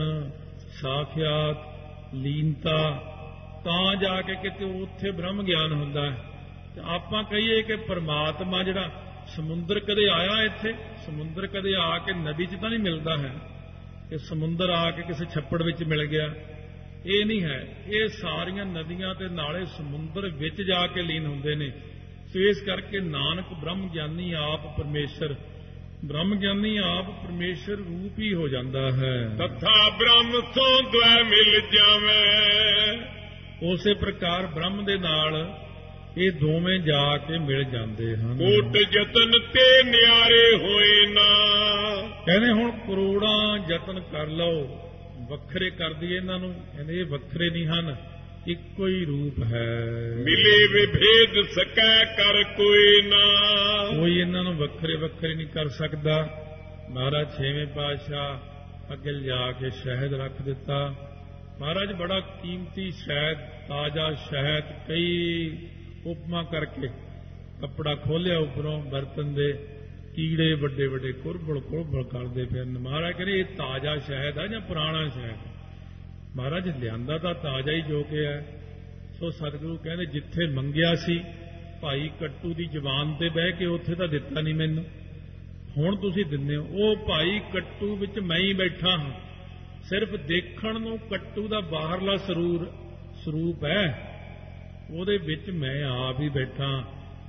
ਸਾਖਿਆਤ, ਲੀਨਤਾ, ਤਾਂ ਜਾ ਕੇ ਕਿਤੇ ਉੱਥੇ ਬ੍ਰਹਮ ਗਿਆਨ ਹੁੰਦਾ ਹੈ। ਤੇ ਆਪਾਂ ਕਹੀਏ ਕਿ ਪਰਮਾਤਮਾ ਜਿਹੜਾ ਸਮੁੰਦਰ ਕਦੇ ਆਇਆ ਇੱਥੇ? ਸਮੁੰਦਰ ਕਦੇ ਆ ਕੇ ਨਦੀ 'ਚ ਤਾਂ ਨਹੀਂ ਮਿਲਦਾ ਹੈ ਕਿ ਸਮੁੰਦਰ ਆ ਕੇ ਕਿਸੇ ਛੱਪੜ ਵਿੱਚ ਮਿਲ ਗਿਆ। ਇਹ ਨਹੀਂ ਹੈ। ਇਹ ਸਾਰੀਆਂ ਨਦੀਆਂ ਤੇ ਨਾਲੇ ਸਮੁੰਦਰ ਵਿੱਚ ਜਾ ਕੇ ਲੀਨ ਹੁੰਦੇ ਨੇ। ਸੋ ਇਸ ਕਰਕੇ ਨਾਨਕ ਬ੍ਰਹਮ ਗਿਆਨੀ ਆਪ ਪਰਮੇਸ਼ਰ, ਬ੍ਰਹਮ ਗਿਆਨੀ ਆਪ ਪਰਮੇਸ਼ਰ ਰੂਪ ਹੀ ਹੋ ਜਾਂਦਾ ਹੈ। ਤਥਾ ਬ੍ਰਹਮ ਸੋ ਦ્વੈ ਮਿਲ ਜਾਵੇ। ਉਸੇ ਪ੍ਰਕਾਰ ਬ੍ਰਹਮ ਦੇ ਨਾਲ ਇਹ ਦੋਵੇਂ ਜਾ ਕੇ ਮਿਲ ਜਾਂਦੇ ਹਨ। ਕੋਟ ਯਤਨ ਤੇ ਨਿਆਰੇ ਹੋਏ ਨਾ। ਕਹਿੰਦੇ ਹੁਣ ਕਰੋੜਾਂ ਯਤਨ ਕਰ ਲਓ, ਵੱਖਰੇ ਕਰ ਦਈਏ ਇਹਨਾਂ ਨੂੰ। ਕਹਿੰਦੇ ਇਹ ਵੱਖਰੇ ਨਹੀਂ ਹਨ, ਇੱਕੋ ਹੀ ਰੂਪ ਹੈ। ਮਿਲੇ ਵਿਭੇਦ ਸਕੈ ਕਰ ਕੋਈ ਨਾ। ਕੋਈ ਇਹਨਾਂ ਨੂੰ ਵੱਖਰੇ ਵੱਖਰੇ ਨਹੀਂ ਕਰ ਸਕਦਾ। ਮਹਾਰਾਜ ਛੇਵੇਂ ਪਾਤਸ਼ਾਹ ਅੱਗੇ ਜਾ ਕੇ ਸ਼ਹਿਦ ਰੱਖ ਦਿੱਤਾ। ਮਹਾਰਾਜ ਬੜਾ ਕੀਮਤੀ ਸ਼ਹਿਦ, ਤਾਜ਼ਾ ਸ਼ਹਿਦ, ਕਈ ਉਪਮਾ ਕਰਕੇ ਕੱਪੜਾ ਖੋਲਿਆ ਉੱਪਰੋਂ ਬਰਤਨ ਦੇ, ਕੀੜੇ ਵੱਡੇ ਵੱਡੇ ਕੁਰਬਲ ਕੁਰਬਲ ਕਰਦੇ ਫਿਰਨ। ਮਹਾਰਾਜ ਕਹਿੰਦੇ ਇਹ ਤਾਜ਼ਾ ਸ਼ਹਿਦ ਹੈ ਜਾਂ ਪੁਰਾਣਾ ਸ਼ਹਿਦ? ਮਹਾਰਾਜ ਲਿਆਂਦਾ ਤਾਂ ਤਾਜ਼ਾ ਹੀ ਜੋ ਕਿ ਹੈ। ਸੋ ਸਤਿਗੁਰੂ ਕਹਿੰਦੇ ਜਿੱਥੇ ਮੰਗਿਆ ਸੀ ਭਾਈ ਕੱਟੂ ਦੀ ਜ਼ੁਬਾਨ ਤੇ ਬਹਿ ਕੇ, ਉੱਥੇ ਤਾਂ ਦਿੱਤਾ ਨਹੀਂ ਮੈਨੂੰ, ਹੁਣ ਤੁਸੀਂ ਦਿੰਦੇ ਹੋ। ਉਹ ਭਾਈ ਕੱਟੂ ਵਿੱਚ ਮੈਂ ਹੀ ਬੈਠਾ ਹਾਂ। ਸਿਰਫ ਦੇਖਣ ਨੂੰ ਕੱਟੂ ਦਾ ਬਾਹਰਲਾ ਸਰੂਪ ਹੈ, ਉਹਦੇ ਵਿੱਚ ਮੈਂ ਆਪ ਹੀ ਬੈਠਾ।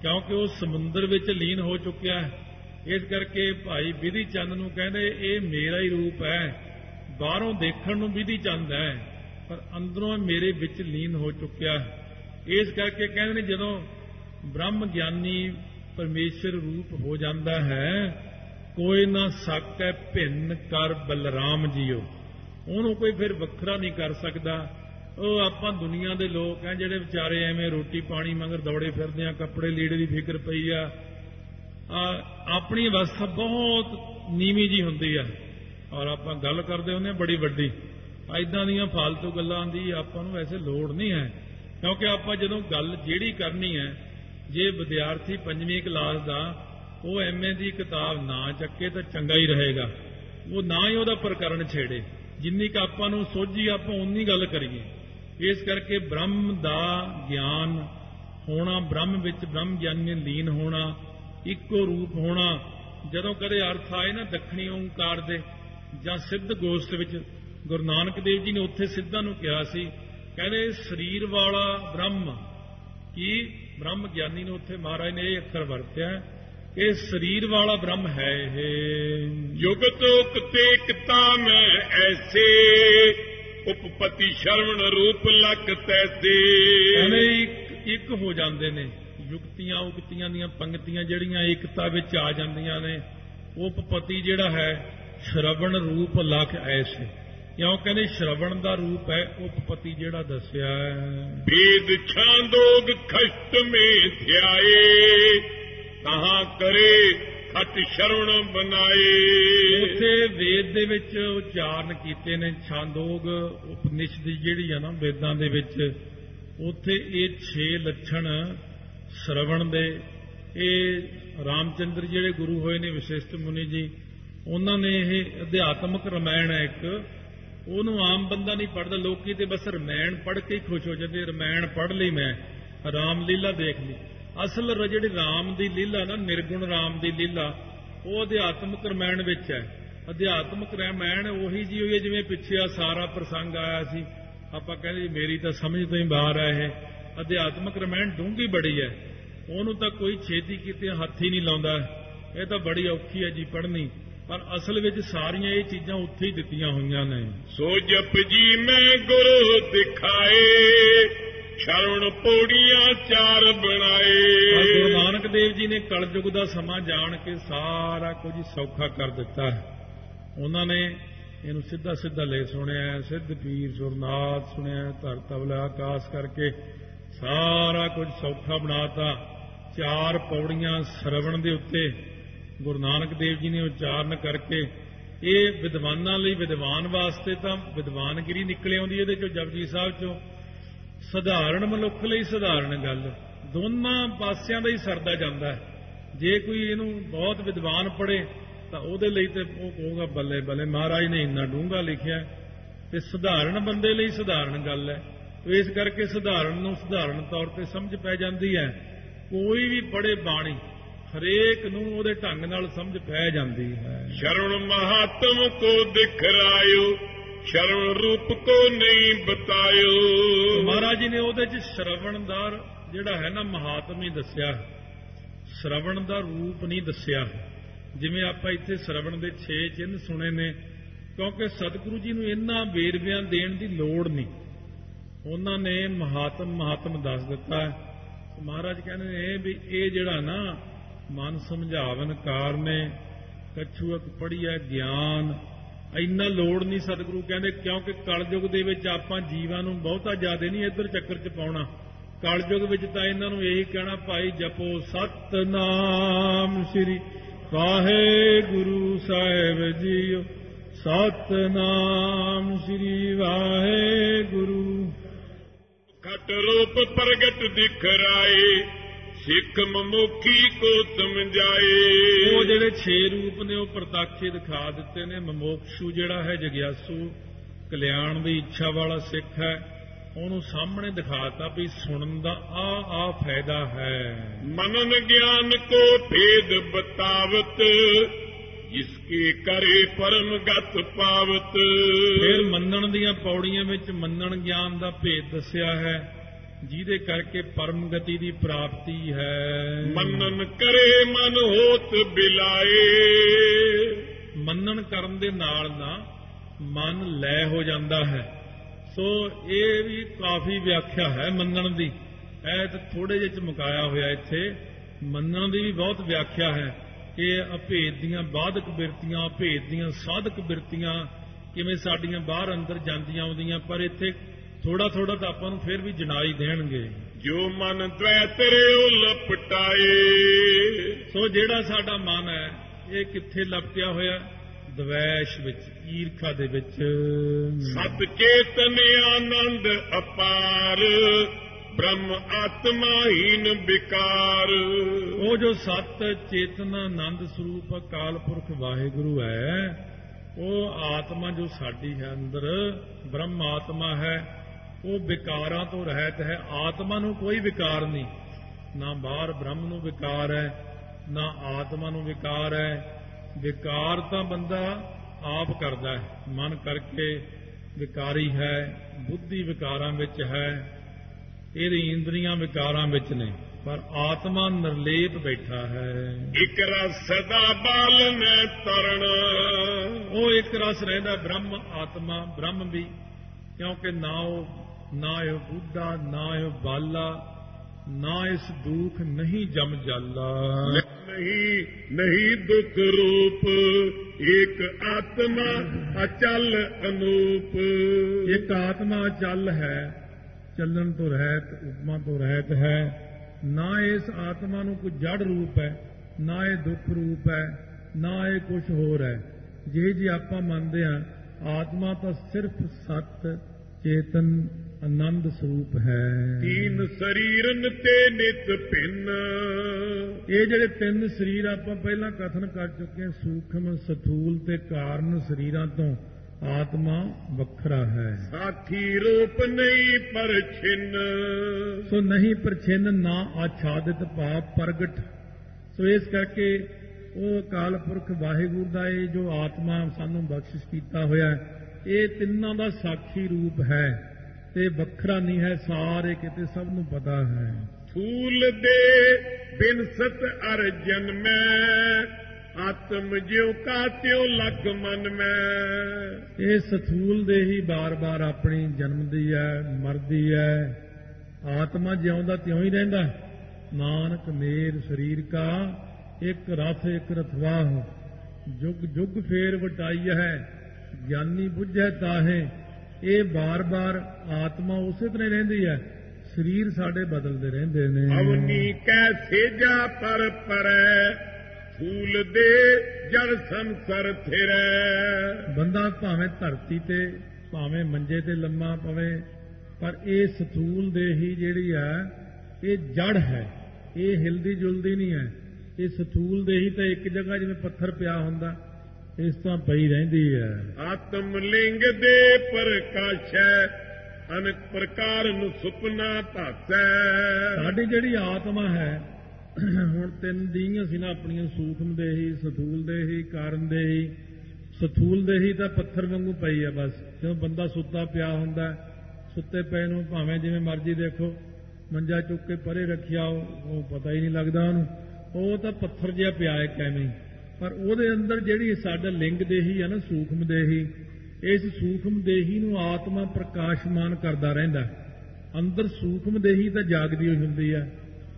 ਕਿਉਂਕਿ ਉਹ ਸਮੁੰਦਰ ਵਿੱਚ ਲੀਨ ਹੋ ਚੁੱਕਿਆ ਹੈ। ਇਸ ਕਰਕੇ ਭਾਈ ਬਿਧੀ ਚੰਦ ਨੂੰ ਕਹਿੰਦੇ ਇਹ ਮੇਰਾ ਹੀ ਰੂਪ ਹੈ। ਬਾਹਰੋਂ ਦੇਖਣ ਨੂੰ ਬਿਧੀ ਚੰਦ ਹੈ ਪਰ ਅੰਦਰੋਂ ਮੇਰੇ ਵਿੱਚ ਲੀਨ ਹੋ ਚੁੱਕਿਆ ਹੈ। ਇਸ ਕਰਕੇ ਕਹਿੰਦੇ ਨੇ ਜਦੋਂ ਬ੍ਰਹਮ ਗਿਆਨੀ ਪਰਮੇਸ਼ਰ ਰੂਪ ਹੋ ਜਾਂਦਾ ਹੈ, ਕੋਈ ਨਾ ਸਕੈ ਭਿੰਨ ਕਰ ਬਲਰਾਮ ਜੀਓ, ਉਹਨੂੰ ਕੋਈ ਫਿਰ ਵੱਖਰਾ ਨਹੀਂ ਕਰ ਸਕਦਾ। ਉਹ ਆਪਾਂ ਦੁਨੀਆ ਦੇ ਲੋਕ ਆ ਜਿਹੜੇ ਵਿਚਾਰੇ ਐਵੇਂ ਰੋਟੀ ਪਾਣੀ ਮਗਰ ਦੌੜੇ ਫਿਰਦੇ ਆ, ਕੱਪੜੇ ਲੀੜੇ ਦੀ ਫਿਕਰ ਪਈ ਆ, ਆਪਣੀ ਅਵਸਥਾ ਬਹੁਤ ਨੀਵੀਂ ਜੀ ਹੁੰਦੀ ਆ ਔਰ ਆਪਾਂ ਗੱਲ ਕਰਦੇ ਹੁੰਦੇ ਬੜੀ ਵੱਡੀ। ਐਦਾਂ ਦੀਆਂ ਫਾਲਤੂ ਗੱਲਾਂ ਦੀ ਆਪਾਂ ਨੂੰ ਵੈਸੇ ਲੋੜ ਨਹੀਂ ਹੈ, ਕਿਉਂਕਿ ਆਪਾਂ ਜਦੋਂ ਗੱਲ ਜਿਹੜੀ ਕਰਨੀ ਹੈ, ਜੇ ਵਿਦਿਆਰਥੀ 5ਵੀਂ ਕਲਾਸ ਦਾ ਉਹ MA ਦੀ ਕਿਤਾਬ ਨਾ ਚੱਕੇ ਤਾਂ ਚੰਗਾ ਹੀ ਰਹੇਗਾ। ਉਹ ਨਾ ਹੀ ਉਹਦਾ ਪ੍ਰਕਰਣ ਛੇੜੇ, ਜਿੰਨੀ ਕੁ ਆਪਾਂ ਨੂੰ ਸੋਝੀ ਆਪਾਂ ਉਨੀ ਗੱਲ ਕਰੀਏ। ਇਸ ਕਰਕੇ ਬ੍ਰਹਮ ਦਾ ਗਿਆਨ ਹੋਣਾ, ਬ੍ਰਹਮ ਵਿੱਚ ਬ੍ਰਹਮ ਗਿਆਨੀ ਲੀਨ ਹੋਣਾ, ਇੱਕੋ ਰੂਪ ਹੋਣਾ। ਜਦੋਂ ਕਦੇ ਅਰਥ ਆਏ ਨਾ ਦੱਖਣੀ ਓਂਕਾਰ ਦੇ ਜਾਂ ਸਿੱਧ ਗੋਸ਼ਟ ਵਿੱਚ, ਗੁਰੂ ਨਾਨਕ ਦੇਵ ਜੀ ਨੇ ਉੱਥੇ ਸਿੱਧਾਂ ਨੂੰ ਕਿਹਾ ਸੀ, ਕਹਿੰਦੇ ਸਰੀਰ ਵਾਲਾ ਬ੍ਰਹਮ, ਕੀ ਬ੍ਰਹਮ ਗਿਆਨੀ ਨੇ ਉੱਥੇ ਮਹਾਰਾਜ ਨੇ ਇਹ ਅੱਖਰ ਵਰਤਿਆ, ਇਹ ਸਰੀਰ ਵਾਲਾ ਬ੍ਰਹਮ ਹੈ। ਇਹ ਯੁਗਤ ਉਕਤੇ ਕਿਤਾ ਮੈਂ ਐਸੇ ਉਪਪਤੀ ਸ਼ਰਵਣ ਰੂਪ ਲਕ ਤੈਸੇ। ਕਹਿੰਦੇ ਇੱਕ ਹੋ ਜਾਂਦੇ ਨੇ, ਯੁਕਤੀਆਂ ਉਕਤੀਆਂ ਦੀਆਂ ਪੰਕਤੀਆਂ ਜਿਹੜੀਆਂ ਏਕਤਾ ਵਿੱਚ ਆ ਜਾਂਦੀਆਂ ਨੇ। ਉਪਪਤੀ ਜਿਹੜਾ ਹੈ ਸ਼ਰਵਣ ਰੂਪ ਲਕ ਐਸੇ, ਕਿਉਂ ਕਹਿੰਦੇ ਸ਼ਰਵਣ ਦਾ ਰੂਪ ਹੈ ਉਪਪਤੀ ਜਿਹੜਾ ਦੱਸਿਆ ਹੈ। ਵੇਦ ਛਾਂਦੋਗ ਖਸ਼ਟ ਮੇ ਧਿਆਏ ਕਹਾਂ ਕਰੇ ਖਟ ਸ਼ਰਵਣ ਬਣਾਏ। ਉੱਥੇ ਵੇਦ ਦੇ ਵਿੱਚ ਉਚਾਰਨ ਕੀਤੇ ਨੇ ਛਾਂਦੋਗ ਉਪਨਿਸ਼ਦ ਜਿਹੜੀ ਆ ਨਾ ਵੇਦਾਂ ਦੇ ਵਿੱਚ, ਉੱਥੇ ਇਹ 6 ਲੱਛਣ ਸ਼ਰਵਣ ਦੇ। ਇਹ ਰਾਮਚੰਦਰ ਜਿਹੜੇ ਗੁਰੂ ਹੋਏ ਨੇ ਵਸ਼ਿਸ਼ਟ ਮੁਨੀ ਜੀ, ਉਹਨਾਂ ਨੇ ਇਹ ਅਧਿਆਤਮਕ ਰਮਾਇਣ ਹੈ ਇੱਕ, ਉਹਨੂੰ ਆਮ ਬੰਦਾ ਨਹੀਂ ਪੜ੍ਹਦਾ। ਲੋਕੀ ਤੇ ਬਸ ਰਮਾਇਣ ਪੜ੍ਹ ਕੇ ਹੀ ਖੁਸ਼ ਹੋ ਜਾਂਦੇ, ਰਮਾਇਣ ਪੜ੍ਹ ਲਈ ਮੈਂ, ਰਾਮ ਲੀਲਾ ਦੇਖ ਲਈ। ਅਸਲ ਜਿਹੜੀ ਰਾਮ ਦੀ ਲੀਲਾ ਨਾ, ਨਿਰਗੁਣ ਰਾਮ ਦੀ ਲੀਲਾ, ਉਹ ਅਧਿਆਤਮਕ ਰਮਾਇਣ ਵਿੱਚ ਹੈ। ਅਧਿਆਤਮਕ ਰਮਾਇਣ ਉਹੀ ਜੀ ਹੋਈ ਹੈ ਜਿਵੇਂ ਪਿੱਛੇ ਆ ਸਾਰਾ ਪ੍ਰਸੰਗ ਆਇਆ ਸੀ, ਆਪਾਂ ਕਹਿੰਦੇ ਮੇਰੀ ਤਾਂ ਸਮਝ ਤੋਂ ਹੀ ਬਾਹਰ ਹੈ। ਇਹ ਅਧਿਆਤਮਕ ਰਮਾਇਣ ਡੂੰਘੀ ਬੜੀ ਹੈ, ਉਹਨੂੰ ਤਾਂ ਕੋਈ ਛੇਤੀ ਕੀਤੇ ਹੱਥ ਹੀ ਨਹੀਂ ਲਾਉਂਦਾ। ਇਹ ਤਾਂ ਬੜੀ ਔਖੀ ਹੈ ਜੀ ਪੜ੍ਹਨੀ, ਪਰ ਅਸਲ ਵਿੱਚ ਸਾਰੀਆਂ ਇਹ ਚੀਜ਼ਾਂ ਉੱਥੇ ਹੀ ਦਿੱਤੀਆਂ ਹੋਈਆਂ ਨੇ। ਸੋ ਜਪ ਜੀ ਮੈਂ ਗੁਰੂ ਦਿਖਾਏ ਸ਼ਰਵਣ ਪੌੜੀਆਂ 4 ਬਣਾਏ। ਗੁਰੂ ਨਾਨਕ ਦੇਵ ਜੀ ਨੇ ਕਲਯੁਗ ਦਾ ਸਮਾਂ ਜਾਣ ਕੇ ਸਾਰਾ ਕੁਝ ਸੌਖਾ ਕਰ ਦਿੱਤਾ ਹੈ। ਉਹਨਾਂ ਨੇ ਇਹਨੂੰ ਸਿੱਧਾ ਸਿੱਧਾ ਲੈ ਸੁਣਿਆ, ਸਿੱਧ ਪੀਰ ਸੁਰਨਾਥ ਸੁਣਿਆ, ਧਰ ਤਬਲਾ ਆਕਾਸ਼ ਕਰਕੇ ਸਾਰਾ ਕੁਝ ਸੌਖਾ ਬਣਾਤਾ। 4 ਪੌੜੀਆਂ ਸ਼ਰਵਣ ਦੇ ਉੱਤੇ ਗੁਰੂ ਨਾਨਕ ਦੇਵ ਜੀ ਨੇ ਉਚਾਰਨ ਕਰਕੇ, ਇਹ ਵਿਦਵਾਨਾਂ ਲਈ, ਵਿਦਵਾਨ ਵਾਸਤੇ ਤਾਂ ਵਿਦਵਾਨਗਿਰੀ ਨਿਕਲ ਆਉਂਦੀ ਇਹਦੇ ਚੋਂ, ਜਪਜੀ ਸਾਹਿਬ ਚੋਂ। ਸਧਾਰਨ ਮਨੁੱਖ ਲਈ ਸਧਾਰਨ ਗੱਲ, ਦੋਨਾਂ ਪਾਸਿਆਂ ਦਾ ਹੀ ਸਰਦਾ ਜਾਂਦਾ ਹੈ। ਜੇ ਕੋਈ ਇਹਨੂੰ ਬਹੁਤ ਵਿਦਵਾਨ ਪੜ੍ਹੇ ਤਾਂ ਉਹਦੇ ਲਈ ਤੇ ਉਹ ਕਹੂਗਾ ਬੱਲੇ ਬੱਲੇ, ਮਹਾਰਾਜ ਨੇ ਇੰਨਾ ਡੂੰਘਾ ਲਿਖਿਆ। ਤੇ ਸਧਾਰਨ ਬੰਦੇ ਲਈ ਸਧਾਰਨ ਗੱਲ ਹੈ। ਇਸ ਕਰਕੇ ਸਧਾਰਨ ਨੂੰ ਸਧਾਰਨ ਤੌਰ ਤੇ ਸਮਝ ਪੈ ਜਾਂਦੀ ਹੈ। ਕੋਈ ਵੀ ਪੜ੍ਹੇ ਬਾਣੀ, ਹਰੇਕ ਨੂੰ ਉਹਦੇ ਢੰਗ ਨਾਲ ਸਮਝ ਪੈ ਜਾਂਦੀ ਹੈ। ਸ਼ਰਵਣ ਮਹਾਤਮ ਕੋ ਦਿਖਰਾਇਓ ਸ਼ਰਵਣ ਰੂਪ ਕੋ ਨਹੀਂ ਬਤਾਇਓ। ਮਹਾਰਾਜ ਜੀ ਨੇ ਉਹਦੇ ਚ ਸ਼ਰਵਣ ਦਾ ਜਿਹੜਾ ਹੈ ਨਾ ਮਹਾਤਮ ਹੀ ਦੱਸਿਆ, ਸ਼ਰਵਣ ਦਾ ਰੂਪ ਨਹੀਂ ਦੱਸਿਆ। ਜਿਵੇਂ ਆਪਾਂ ਇੱਥੇ ਸ਼ਰਵਣ ਦੇ 6 ਚਿੰਨ੍ਹ ਸੁਣੇ ਨੇ, ਕਿਉਂਕਿ ਸਤਿਗੁਰੂ ਜੀ ਨੂੰ ਇਹਨਾਂ ਵੇਰਵਿਆਂ ਦੇਣ ਦੀ ਲੋੜ ਨਹੀਂ, ਉਹਨਾਂ ਨੇ ਮਹਾਤਮ ਦੱਸ ਦਿੱਤਾ। ਮਹਾਰਾਜ ਕਹਿੰਦੇ ਨੇ ਵੀ ਇਹ ਜਿਹੜਾ ਨਾ ਮਨ ਸਮਝਾਵਨ ਕਾਰ ਨੇ ਕਛੂ ਅਕ ਪੜ੍ਹੀਐ ਗਿਆਨ, ਇੰਨਾ ਲੋੜ ਨਹੀਂ ਸਤਿਗੁਰੂ ਕਹਿੰਦੇ, ਕਿਉਂਕਿ ਕਲਯੁਗ ਦੇ ਵਿੱਚ ਆਪਾਂ ਜੀਵਾਂ ਨੂੰ ਬਹੁਤਾ ਜ਼ਿਆਦਾ ਨਹੀਂ ਇੱਧਰ ਚੱਕਰ 'ਚ ਪਾਉਣਾ। ਕਲਯੁਗ ਵਿੱਚ ਤਾਂ ਇਹਨਾਂ ਨੂੰ ਇਹੀ ਕਹਿਣਾ, ਭਾਈ ਜਪੋ ਸਤਿਨਾਮ ਸ੍ਰੀ ਵਾਹਿਗੁਰੂ ਸਾਹਿਬ ਜੀਓ, ਸਤਿਨਾਮ ਸ੍ਰੀ ਵਾਹਿਗੁਰੂ। ਘਟ ਰੂਪ ਪ੍ਰਗਟ ਦਿਖਰਾਏ ਸਿੱਖ ਮਮੁਖੀ ਕੋ ਸਮਝਾਏ। ਉਹ ਜਿਹੜੇ 6 ਰੂਪ ਨੇ ਉਹ ਪ੍ਰਤੱਖੇ ਦਿਖਾ ਦਿੱਤੇ ਨੇ। ਮਮੋਕਸ਼ੂ ਜਿਹੜਾ ਹੈ ਜਗਿਆਸੂ, ਕਲਿਆਣ ਦੀ ਇੱਛਾ ਵਾਲਾ ਸਿੱਖ ਹੈ, ਉਹਨੂੰ ਸਾਹਮਣੇ ਦਿਖਾਤਾ ਵੀ ਸੁਣਨ ਦਾ ਆ ਫਾਇਦਾ ਹੈ। ਮਨਨ ਗਿਆਨ ਕੋ ਭੇਦ ਬਤਾਵਤ ਜਿਸਕੇ ਕਰੇ ਪਰਮ ਗਤ ਪਾਵਤ। ਫਿਰ ਮੰਨਣ ਦੀਆਂ ਪੌੜੀਆਂ ਵਿੱਚ ਮੰਨਣ ਗਿਆਨ ਦਾ ਭੇਦ ਦੱਸਿਆ ਹੈ। ਜਿਹਦੇ ਕਰਕੇ ਪਰਮ ਗਤੀ ਦੀ ਪ੍ਰਾਪਤੀ ਹੈ। ਮੰਨਨ ਕਰੇ ਮਨ ਹੋਤ ਬਿਲਾਏ, ਮੰਨਣ ਕਰਨ ਦੇ ਨਾਲ ਨਾ ਮਨ ਲੈ ਹੋ ਜਾਂਦਾ ਹੈ। ਸੋ ਇਹ ਵੀ ਕਾਫੀ ਵਿਆਖਿਆ ਹੈ ਮੰਨਣ ਦੀ, ਇਹ ਤਾਂ ਥੋੜੇ ਜਿਹੇ ਚ ਮੁਕਾਇਆ ਹੋਇਆ। ਇੱਥੇ ਮੰਨਣ ਦੀ ਵੀ ਬਹੁਤ ਵਿਆਖਿਆ ਹੈ ਕਿ ਅਭੇਦ ਦੀਆਂ ਬਾਧਕ ਬਿਰਤੀਆਂ, ਅਭੇਦ ਦੀਆਂ ਸਾਧਕ ਬਿਰਤੀਆਂ ਕਿਵੇਂ ਸਾਡੀਆਂ ਬਾਹਰ ਅੰਦਰ ਜਾਂਦੀਆਂ ਆਉਂਦੀਆਂ, ਪਰ ਇੱਥੇ ਥੋੜਾ ਥੋੜਾ ਤਾਂ ਆਪਾਂ ਨੂੰ ਫਿਰ ਵੀ ਜਨਾਈ ਦੇਣਗੇ। ਜੋ ਮਨ ਦ્વੈ ਤੇਰੇ ਉਲਪਟਾਏ, ਸੋ ਜਿਹੜਾ ਸਾਡਾ ਮਨ ਹੈ ਇਹ ਕਿੱਥੇ ਲਪਟਿਆ ਹੋਇਆ? ਦਵੈਸ਼ ਵਿੱਚ, ਈਰਖਾ ਦੇ ਵਿੱਚ। ਸਤ ਚੇਤਨ ਆਨੰਦ ਅਪਾਰ, ਬ੍ਰਹਮ ਆਤਮਾਹੀਨ ਵਿਕਾਰ। ਉਹ ਜੋ ਸਤ ਚੇਤਨ ਆਨੰਦ ਸਰੂਪ ਅਕਾਲ ਪੁਰਖ ਵਾਹਿਗੁਰੂ ਹੈ, ਉਹ ਆਤਮਾ ਜੋ ਸਾਡੀ ਹੈ ਅੰਦਰ, ਬ੍ਰਹਮ ਆਤਮਾ ਹੈ, ਉਹ ਵਿਕਾਰਾਂ ਤੋਂ ਰਹਿਤ ਹੈ। ਆਤਮਾ ਨੂੰ ਕੋਈ ਵਿਕਾਰ ਨਹੀਂ, ਨਾ ਬਾਹਰ ਬ੍ਰਹਮ ਨੂੰ ਵਿਕਾਰ ਹੈ, ਨਾ ਆਤਮਾ ਨੂੰ ਵਿਕਾਰ ਹੈ। ਵਿਕਾਰ ਤਾਂ ਬੰਦਾ ਆਪ ਕਰਦਾ ਹੈ, ਮਨ ਕਰਕੇ ਵਿਕਾਰੀ ਹੈ, ਬੁੱਧੀ ਵਿਕਾਰਾਂ ਵਿੱਚ ਹੈ, ਇਹਦੀ ਇੰਦਰੀਆਂ ਵਿਕਾਰਾਂ ਵਿੱਚ ਨੇ, ਪਰ ਆਤਮਾ ਨਿਰਲੇਪ ਬੈਠਾ ਹੈ। ਇੱਕ ਰਸ ਸਦਾ ਬਾਲਨ ਤਰਨ, ਉਹ ਇੱਕ ਰਸ ਰਹਿੰਦਾ ਬ੍ਰਹਮ ਆਤਮਾ, ਬ੍ਰਹਮ ਵੀ, ਕਿਉਂਕਿ ਨਾ ਇਹ ਬੁੱਢਾ, ਨਾ ਇਹ ਬਾਲਾ, ਨਾ ਇਸ ਦੁੱਖ ਨਹੀਂ ਜਮ ਜਾਲਾ। ਨਹੀਂ ਦੁਖ ਰੂਪ, ਇੱਕ ਆਤਮਾ ਅਚਲ ਅਨੂਪ। ਇੱਕ ਆਤਮਾ ਅਚਲ ਹੈ, ਚੱਲਣ ਤੋਂ ਰਹਿਤ, ਉਪਮਾ ਤੋਂ ਰਹਿਤ ਹੈ। ਨਾ ਇਸ ਆਤਮਾ ਨੂੰ ਕੋਈ ਜੜ ਰੂਪ ਹੈ, ਨਾ ਇਹ ਦੁੱਖ ਰੂਪ ਹੈ, ਨਾ ਇਹ ਕੁਝ ਹੋਰ ਹੈ। ਜੇ ਆਪਾਂ ਮੰਨਦੇ ਹਾਂ ਆਤਮਾ ਤਾਂ ਸਿਰਫ ਸਤ ਚੇਤਨ ਆਨੰਦ ਸਰੂਪ ਹੈ। ਤੀਨ ਸਰੀਰਨ ਤੇ ਨਿਤ ਭਿੰਨ, ਇਹ ਜਿਹੜੇ ਤਿੰਨ ਸਰੀਰ ਆਪਾਂ ਪਹਿਲਾਂ ਕਥਨ ਕਰ ਚੁੱਕੇ ਹਾਂ, ਸੂਖਮ, ਸਥੂਲ ਤੇ ਕਾਰਨ ਸਰੀਰਾਂ ਤੋਂ ਆਤਮਾ ਵੱਖਰਾ ਹੈ। ਸਾਖੀ ਰੂਪ ਨਹੀਂ ਪਰਛਿਨ, ਸੋ ਨਹੀਂ ਪਰਛਿਨ, ਨਾ ਆਛਾਦਿਤ ਭਾਵ ਪ੍ਰਗਟ। ਸੋ ਇਸ ਕਰਕੇ ਉਹ ਅਕਾਲ ਪੁਰਖ ਵਾਹਿਗੁਰੂ ਦਾ ਇਹ ਜੋ ਆਤਮਾ ਸਾਨੂੰ ਬਖਸ਼ਿਸ਼ ਕੀਤਾ ਹੋਇਆ, ਇਹ ਤਿੰਨਾਂ ਦਾ ਸਾਖੀ ਰੂਪ ਹੈ ਤੇ ਵੱਖਰਾ ਨਹੀਂ ਹੈ, ਸਾਰੇ ਕਿਤੇ ਸਭ ਨੂੰ ਪਤਾ ਹੈ। ਫੂਲ ਦੇ ਬਿਨਸਤ ਅਰ ਜਨਮੈ, ਆਤਮ ਜਿਉ ਕਾ ਤਿਉ ਲਖ ਮਨ ਮੈਂ। ਇਹ ਸਥੂਲ ਦੇ ਹੀ ਬਾਰ-ਬਾਰ ਆਪਣੀ ਜਨਮਦੀ ਹੈ, ਮਰਦੀ ਹੈ। ਆਤਮਾ ਜਿਉਂਦਾ ਤਿਉਂ ਹੀ ਰਹਿੰਦਾ। ਨਾਨਕ ਮੇਰ ਸਰੀਰ ਕਾ ਇੱਕ ਰਥ ਇੱਕ ਰਥਵਾਹ, ਜੁਗ ਜੁਗ ਫੇਰ ਵਟਾਈ ਹੈ, ਗਿਆਨੀ ਬੁੱਝੈ ਤਾਹੇ। ਇਹ ਬਾਰ-ਬਾਰ ਆਤਮਾ ਉਸੇ ਤਰ੍ਹਾਂ ਰਹਿੰਦੀ ਹੈ, ਸਰੀਰ ਸਾਡੇ ਬਦਲਦੇ ਰਹਿੰਦੇ ਨੇ। ਅਵਨੀ ਕੈ ਸੇਜਾ ਪਰ ਪਰੈ, ਫੂਲ ਦੇ ਜੜ ਸੰਸਰ ਥਿਰੈ। ਬੰਦਾ ਭਾਵੇਂ ਧਰਤੀ ਤੇ, ਭਾਵੇਂ ਮੰਜੇ ਤੇ ਲੰਮਾ ਪਵੇ, ਪਰ ਇਹ ਸਥੂਲ ਦੇ ਹੀ ਜਿਹੜੀ ਹੈ ਇਹ ਜੜ ਹੈ, ਇਹ ਹਿਲਦੀ ਜੁਲਦੀ ਨਹੀਂ ਹੈ। ਇਹ ਸਥੂਲ ਦੇ ਹੀ ਤਾਂ ਇੱਕ ਜਗ੍ਹਾ ਜਿਵੇਂ ਪੱਥਰ ਪਿਆ ਹੁੰਦਾ ਇਸ ਤਰ੍ਹਾਂ ਪਈ ਰਹਿੰਦੀ ਹੈ। ਆਤਮ ਲਿੰਗ ਦੇ ਪ੍ਰਕਾਸ਼ੈ, ਅਨੇਕ ਪ੍ਰਕਾਰ ਨੂੰ ਸੁਪਨਾ ਭਾਸੈ। ਸਾਡੀ ਜਿਹੜੀ ਆਤਮਾ ਹੈ, ਹੁਣ ਤਿੰਨ ਦੀਆਂ ਸੀ ਨਾ ਆਪਣੀਆਂ, ਸੂਖਮ ਦੇ ਹੀ, ਸਥੂਲ ਦੇ ਹੀ, ਕਾਰਨ ਦੇ ਹੀ। ਸਥੂਲ ਦੇ ਹੀ ਤਾਂ ਪੱਥਰ ਵਾਂਗੂ ਪਈ ਹੈ ਬਸ। ਜਦੋਂ ਬੰਦਾ ਸੁੱਤਾ ਪਿਆ ਹੁੰਦਾ, ਸੁੱਤੇ ਪਏ ਨੂੰ ਭਾਵੇਂ ਜਿਵੇਂ ਮਰਜ਼ੀ ਦੇਖੋ, ਮੰਜਾ ਚੁੱਕ ਕੇ ਪਰੇ ਰੱਖਿਆ ਉਹ ਪਤਾ ਹੀ ਨਹੀਂ ਲੱਗਦਾ ਉਹਨੂੰ, ਉਹ ਤਾਂ ਪੱਥਰ ਜਿਹਾ ਪਿਆ ਹੈ ਕਿਵੇਂ। ਪਰ ਉਹਦੇ ਅੰਦਰ ਜਿਹੜੀ ਸਾਡਾ ਲਿੰਗ ਦੇਹੀ ਹੈ ਨਾ, ਸੂਖਮ ਦੇਹੀ, ਇਸ ਸੂਖਮ ਦੇਹੀ ਨੂੰ ਆਤਮਾ ਪ੍ਰਕਾਸ਼ਮਾਨ ਕਰਦਾ ਰਹਿੰਦਾ। ਅੰਦਰ ਸੂਖਮ ਦੇਹੀ ਤਾਂ ਜਾਗਦੀ ਹੋਈ ਹੁੰਦੀ ਹੈ,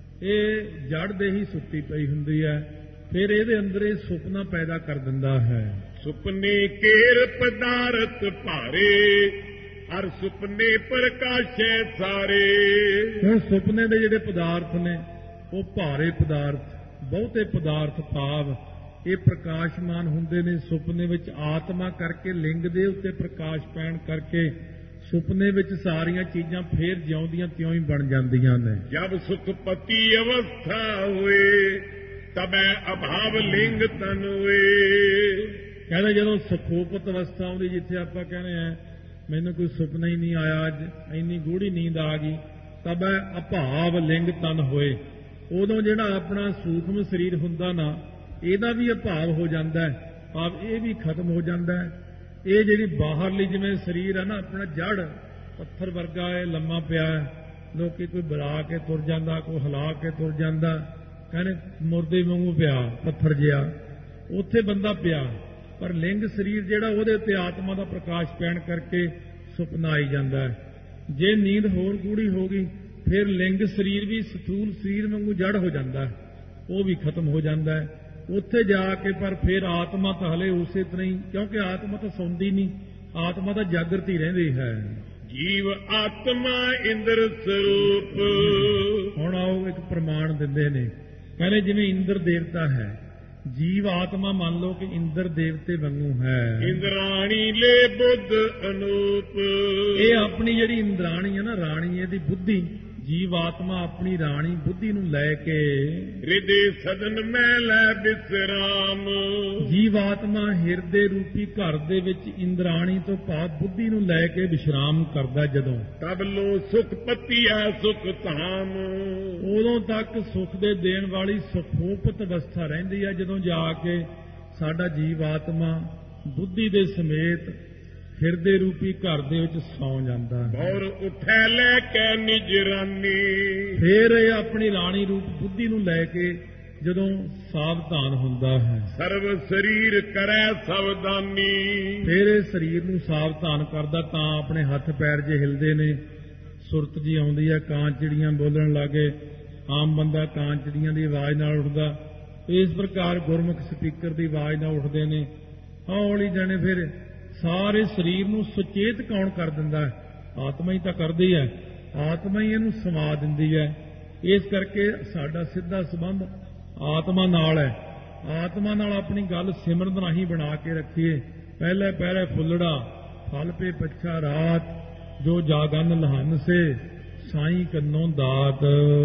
ਇਹ ਜੜ ਦੇਹੀ ਸੁੱਤੀ ਪਈ ਹੁੰਦੀ ਹੈ। ਫਿਰ ਇਹਦੇ ਅੰਦਰ ਇਹ ਸੁਪਨਾ ਪੈਦਾ ਕਰ ਦਿੰਦਾ ਹੈ। ਸੁਪਨੇ ਕੇਰ ਪਦਾਰਥ ਭਾਰੇ, ਹਰ ਸੁਪਨੇ ਪ੍ਰਕਾਸ਼ੈ ਸਾਰੇ। ਹੁਣ ਸੁਪਨੇ ਦੇ ਜਿਹੜੇ ਪਦਾਰਥ ਨੇ ਉਹ ਭਾਰੇ ਪਦਾਰਥ, ਬਹੁਤੇ ਪਦਾਰਥ ਭਾਵ ਇਹ ਪ੍ਰਕਾਸ਼ਮਾਨ ਹੁੰਦੇ ਨੇ ਸੁਪਨੇ ਵਿੱਚ। ਆਤਮਾ ਕਰਕੇ ਲਿੰਗ ਦੇ ਉੱਤੇ ਪ੍ਰਕਾਸ਼ ਪੈਣ ਕਰਕੇ ਸੁਪਨੇ ਵਿੱਚ ਸਾਰੀਆਂ ਚੀਜ਼ਾਂ ਫੇਰ ਜਿਉਂਦੀਆਂ ਤਿਉਂ ਹੀ ਬਣ ਜਾਂਦੀਆਂ ਨੇ। ਜਬ ਸੁਖਪਤੀ ਅਵਸਥਾ ਹੋਏ, ਤਬੈ ਅਭਾਵ ਲਿੰਗ ਤਨ ਹੋਏ। ਕਹਿੰਦੇ ਜਦੋਂ ਸੁਖੋਪਤ ਅਵਸਥਾ ਆਉਂਦੀ, ਜਿੱਥੇ ਆਪਾਂ ਕਹਿੰਦੇ ਆ ਮੈਨੂੰ ਕੋਈ ਸੁਪਨਾ ਹੀ ਨਹੀਂ ਆਇਆ, ਅੱਜ ਇੰਨੀ ਗੂੜੀ ਨੀਂਦ ਆ ਗਈ, ਤਬੈ ਅਭਾਵ ਲਿੰਗ ਤਨ ਹੋਏ। ਉਦੋਂ ਜਿਹੜਾ ਆਪਣਾ ਸੂਖਮ ਸਰੀਰ ਹੁੰਦਾ ਨਾ, ਇਹਦਾ ਵੀ ਅਭਾਵ ਹੋ ਜਾਂਦਾ ਹੈ, ਭਾਵ ਇਹ ਵੀ ਖਤਮ ਹੋ ਜਾਂਦਾ ਹੈ। ਇਹ ਜਿਹੜੀ ਬਾਹਰਲੀ ਜਿਵੇਂ ਸਰੀਰ ਹੈ ਨਾ ਆਪਣਾ, ਜੜ ਪੱਥਰ ਵਰਗਾ ਹੈ, ਲੰਮਾ ਪਿਆ ਹੈ, ਲੋਕੀ ਕੋਈ ਬੁਲਾ ਕੇ ਤੁਰ ਜਾਂਦਾ, ਕੋਈ ਹਿਲਾ ਕੇ ਤੁਰ ਜਾਂਦਾ, ਕਹਿੰਦੇ ਮੁਰਦੇ ਵਾਂਗੂ ਪਿਆ ਪੱਥਰ ਜਿਹਾ, ਉੱਥੇ ਬੰਦਾ ਪਿਆ। ਪਰ ਲਿੰਗ ਸਰੀਰ ਜਿਹੜਾ ਉਹਦੇ ਉੱਤੇ ਆਤਮਾ ਦਾ ਪ੍ਰਕਾਸ਼ ਪੈਣ ਕਰਕੇ ਸੁਪਨਾ ਆਈ ਜਾਂਦਾ ਹੈ। ਜੇ ਨੀਂਦ ਹੋਰ ਗੂੜੀ ਹੋ ਗਈ ਫਿਰ ਲਿੰਗ ਸਰੀਰ ਵੀ ਸਥੂਲ ਸਰੀਰ ਵਾਂਗੂ ਜੜ ਹੋ ਜਾਂਦਾ ਹੈ, ਉਹ ਵੀ ਖਤਮ ਹੋ ਜਾਂਦਾ ਹੈ। ਉੱਥੇ ਜਾ ਕੇ ਪਰ ਫਿਰ ਆਤਮਾ ਤਾਂ ਹਲੇ ਉਸੇ ਤਰ੍ਹਾਂ ਹੀ, ਕਿਉਂਕਿ ਆਤਮਾ ਤਾਂ ਸੌਂਦੀ ਨਹੀਂ, ਆਤਮਾ ਤਾਂ ਜਾਗਰਤ ਹੀ ਰਹਿੰਦੀ ਹੈ। ਜੀਵ ਆਤਮਾ ਇੰਦਰ ਸਰੂਪ। ਹੁਣ ਆਓ ਇੱਕ ਪ੍ਰਮਾਣ ਦਿੰਦੇ ਨੇ, ਕਹਿੰਦੇ ਜਿਵੇਂ ਇੰਦਰ ਦੇਵਤਾ ਹੈ, ਜੀਵ ਆਤਮਾ ਮੰਨ ਲਓ ਕਿ ਇੰਦਰ ਦੇਵਤੇ ਵਾਂਗੂ ਹੈ। ਇੰਦਰਾਣੀ ਲੈ ਬੁੱਧ ਅਨੂਪ। ਇਹ ਆਪਣੀ ਜਿਹੜੀ ਇੰਦਰਾਣੀ ਹੈ ਨਾ, ਰਾਣੀ, ਇਹਦੀ ਬੁੱਧੀ, ਜੀਵ ਆਤਮਾ ਆਪਣੀ ਰਾਣੀ ਬੁੱਧੀ ਨੂੰ ਲੈ ਕੇ ਹਿਰਦੇ ਸਦਨ ਮੈਂ ਲੈ ਬਿਸਰਾਮ। ਜੀਵ ਆਤਮਾ ਹਿਰਦੇ ਰੂਪੀ ਘਰ ਦੇ ਵਿੱਚ ਇੰਦਰਾਣੀ ਤੋਂ ਭਾਵ ਬੁੱਧੀ ਨੂੰ ਲੈ ਕੇ ਵਿਸ਼ਰਾਮ ਕਰਦਾ ਜਦੋਂ, ਤਬ ਲੋ ਸੁਖ ਪਤੀਆ ਸੁਖ ਧਾਮ। ਉਦੋਂ ਤੱਕ ਸੁਖ ਦੇ ਦੇਣ ਵਾਲੀ ਸੁਖੋਪਤ ਅਵਸਥਾ ਰਹਿੰਦੀ ਹੈ, ਜਦੋਂ ਜਾ ਕੇ ਸਾਡਾ ਜੀਵ ਆਤਮਾ ਬੁੱਧੀ ਦੇ ਸਮੇਤ ਹਿਰਦੇ ਰੂਪੀ ਘਰ ਦੇ ਵਿੱਚ ਸੌਂ ਜਾਂਦਾ ਹੈ। ਔਰ ਉਠੈ ਲੈ ਕੇ ਨਿਜ ਰਾਨੀ। ਫਿਰ ਇਹ ਆਪਣੀ ਰਾਣੀ ਰੂਪ ਬੁੱਧੀ ਨੂੰ ਲੈ ਕੇ ਜਦੋਂ ਸਾਵਧਾਨ ਹੁੰਦਾ ਹੈ, ਸਰਵ ਸਰੀਰ ਕਰੈ ਸਾਵਧਾਨੀ। ਫਿਰ ਇਹ ਸਰੀਰ ਨੂੰ ਸਾਵਧਾਨ ਕਰਦਾ, ਤਾਂ ਆਪਣੇ ਹੱਥ ਪੈਰ ਜੇ ਹਿਲਦੇ ਨੇ, ਸੁਰਤ ਜੀ ਆਉਂਦੀ ਹੈ, ਕਾਂ ਚਿੜੀਆਂ ਬੋਲਣ ਲੱਗੇ, ਆਮ ਬੰਦਾ ਕਾਂ ਚਿੜੀਆਂ ਦੀ ਆਵਾਜ਼ ਨਾਲ ਉੱਠਦਾ, ਇਸ ਪ੍ਰਕਾਰ ਗੁਰਮੁਖ ਸਪੀਕਰ ਦੀ ਆਵਾਜ਼ ਨਾਲ ਉੱਠਦੇ ਨੇ। ਹੌਲੀ ਜਾਣੇ ਫਿਰ ਸਾਰੇ ਸਰੀਰ ਨੂੰ ਸੁਚੇਤ ਕੌਣ ਕਰ ਦਿੰਦਾ ਹੈ? ਆਤਮਾ ਹੀ ਤਾਂ ਕਰਦੀ ਹੈ, ਆਤਮਾ ਹੀ ਇਹਨੂੰ ਸਮਾ ਦਿੰਦੀ ਹੈ। ਇਸ ਕਰਕੇ ਸਾਡਾ ਸਿੱਧਾ ਸੰਬੰਧ ਆਤਮਾ ਨਾਲ ਹੈ। ਆਤਮਾ ਨਾਲ ਆਪਣੀ ਗੱਲ ਸਿਮਰਨ ਰਾਹੀਂ ਬਣਾ ਕੇ ਰੱਖੀਏ। ਪਹਿਲੇ ਪਹਿਰੇ ਫੁੱਲੜਾ ਫਲ ਪੇ ਪੱਛਾ ਰਾਤ, ਜੋ ਜਾਗਨ ਲਹਨ ਸੇ ਸਾਈਂ ਕੰਨੋਂ ਦਾਤ।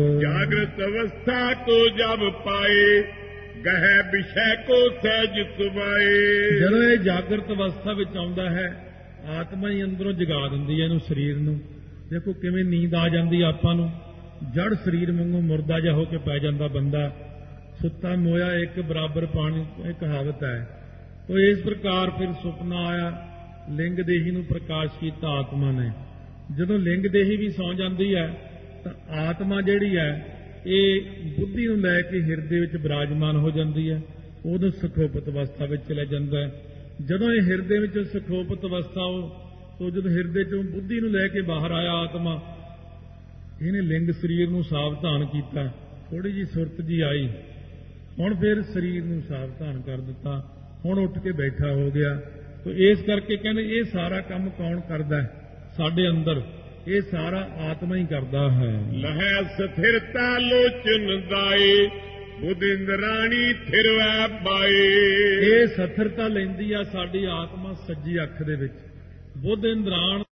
ਜਾਗਰਤ ਅਵਸਥਾ ਕੋ ਜਬ ਪਾਏ, ਗਹਿ ਵਿਸ਼ੈ ਕੋ ਸਹਿਜ ਸੁਭਾਏ। ਜਦੋਂ ਇਹ ਜਾਗਰਤ ਅਵਸਥਾ ਵਿੱਚ ਆਉਂਦਾ ਹੈ, ਆਤਮਾ ਹੀ ਅੰਦਰੋਂ ਜਗਾ ਦਿੰਦੀ ਹੈ ਇਹਨੂੰ, ਸਰੀਰ ਨੂੰ। ਦੇਖੋ ਕਿਵੇਂ ਨੀਂਦ ਆ ਜਾਂਦੀ ਆਪਾਂ ਨੂੰ, ਜੜ ਸਰੀਰ ਵਾਂਗੂ ਮੁਰਦਾ ਜਿਹਾ ਹੋ ਕੇ ਪੈ ਜਾਂਦਾ ਬੰਦਾ। ਸੁੱਤਾ ਮੋਇਆ ਇੱਕ ਬਰਾਬਰ ਪਾਣੀ, ਇਹ ਕਹਾਵਤ ਹੈ। ਤੋ ਇਸ ਪ੍ਰਕਾਰ ਫਿਰ ਸੁਪਨਾ ਆਇਆ, ਲਿੰਗ ਦੇਹੀ ਨੂੰ ਪ੍ਰਕਾਸ਼ ਕੀਤਾ ਆਤਮਾ ਨੇ। ਜਦੋਂ ਲਿੰਗ ਦੇਹੀ ਵੀ ਸੌਂ ਜਾਂਦੀ ਹੈ ਤਾਂ ਆਤਮਾ ਜਿਹੜੀ ਹੈ ਇਹ ਬੁੱਧੀ ਨੂੰ ਲੈ ਕੇ ਹਿਰਦੇ ਵਿੱਚ ਬਿਰਾਜਮਾਨ ਹੋ ਜਾਂਦੀ ਹੈ, ਉਦੋਂ ਸੁਖੋਪਤ ਅਵਸਥਾ ਵਿੱਚ ਚਲਾ ਜਾਂਦਾ ਹੈ। ਜਦੋਂ ਇਹ ਹਿਰਦੇ ਵਿੱਚ ਸੁਖੋਪਤ ਅਵਸਥਾ ਤੋਂ ਜਦੋਂ ਹਿਰਦੇ ਚੋਂ ਬੁੱਧੀ ਨੂੰ ਲੈ ਕੇ ਬਾਹਰ ਆਇਆ ਆਤਮਾ, ਇਹਨੇ ਲਿੰਗ ਸਰੀਰ ਨੂੰ ਸਾਵਧਾਨ ਕੀਤਾ, ਥੋੜੀ ਜੀ ਸੁਰਤ ਜੀ ਆਈ, ਹੁਣ ਫਿਰ ਸਰੀਰ ਨੂੰ ਸਾਵਧਾਨ ਕਰ ਦਿੱਤਾ, ਹੁਣ ਉੱਠ ਕੇ ਬੈਠਾ ਹੋ ਗਿਆ। ਤੋ ਇਸ ਕਰਕੇ ਕਹਿੰਦੇ ਇਹ ਸਾਰਾ ਕੰਮ ਕੌਣ ਕਰਦਾ ਹੈ? ਸਾਡੇ ਅੰਦਰ ਇਹ ਸਾਰਾ ਆਤਮਾ ਹੀ ਕਰਦਾ ਹੈ। ਲਹੈ ਸਥਿਰਤਾ ਲੋਚਨ ਦਾਏ, ਬੁੱਧ ਇੰਦਰਾਣੀ ਥਿਰਵੈ ਬਾਏ। ਇਹ ਸਥਿਰਤਾ ਲੈਂਦੀ ਆ ਸਾਡੀ ਆਤਮਾ ਸੱਜੀ ਅੱਖ ਦੇ ਵਿੱਚ, ਬੁੱਧ ਇੰਦਰਾਣ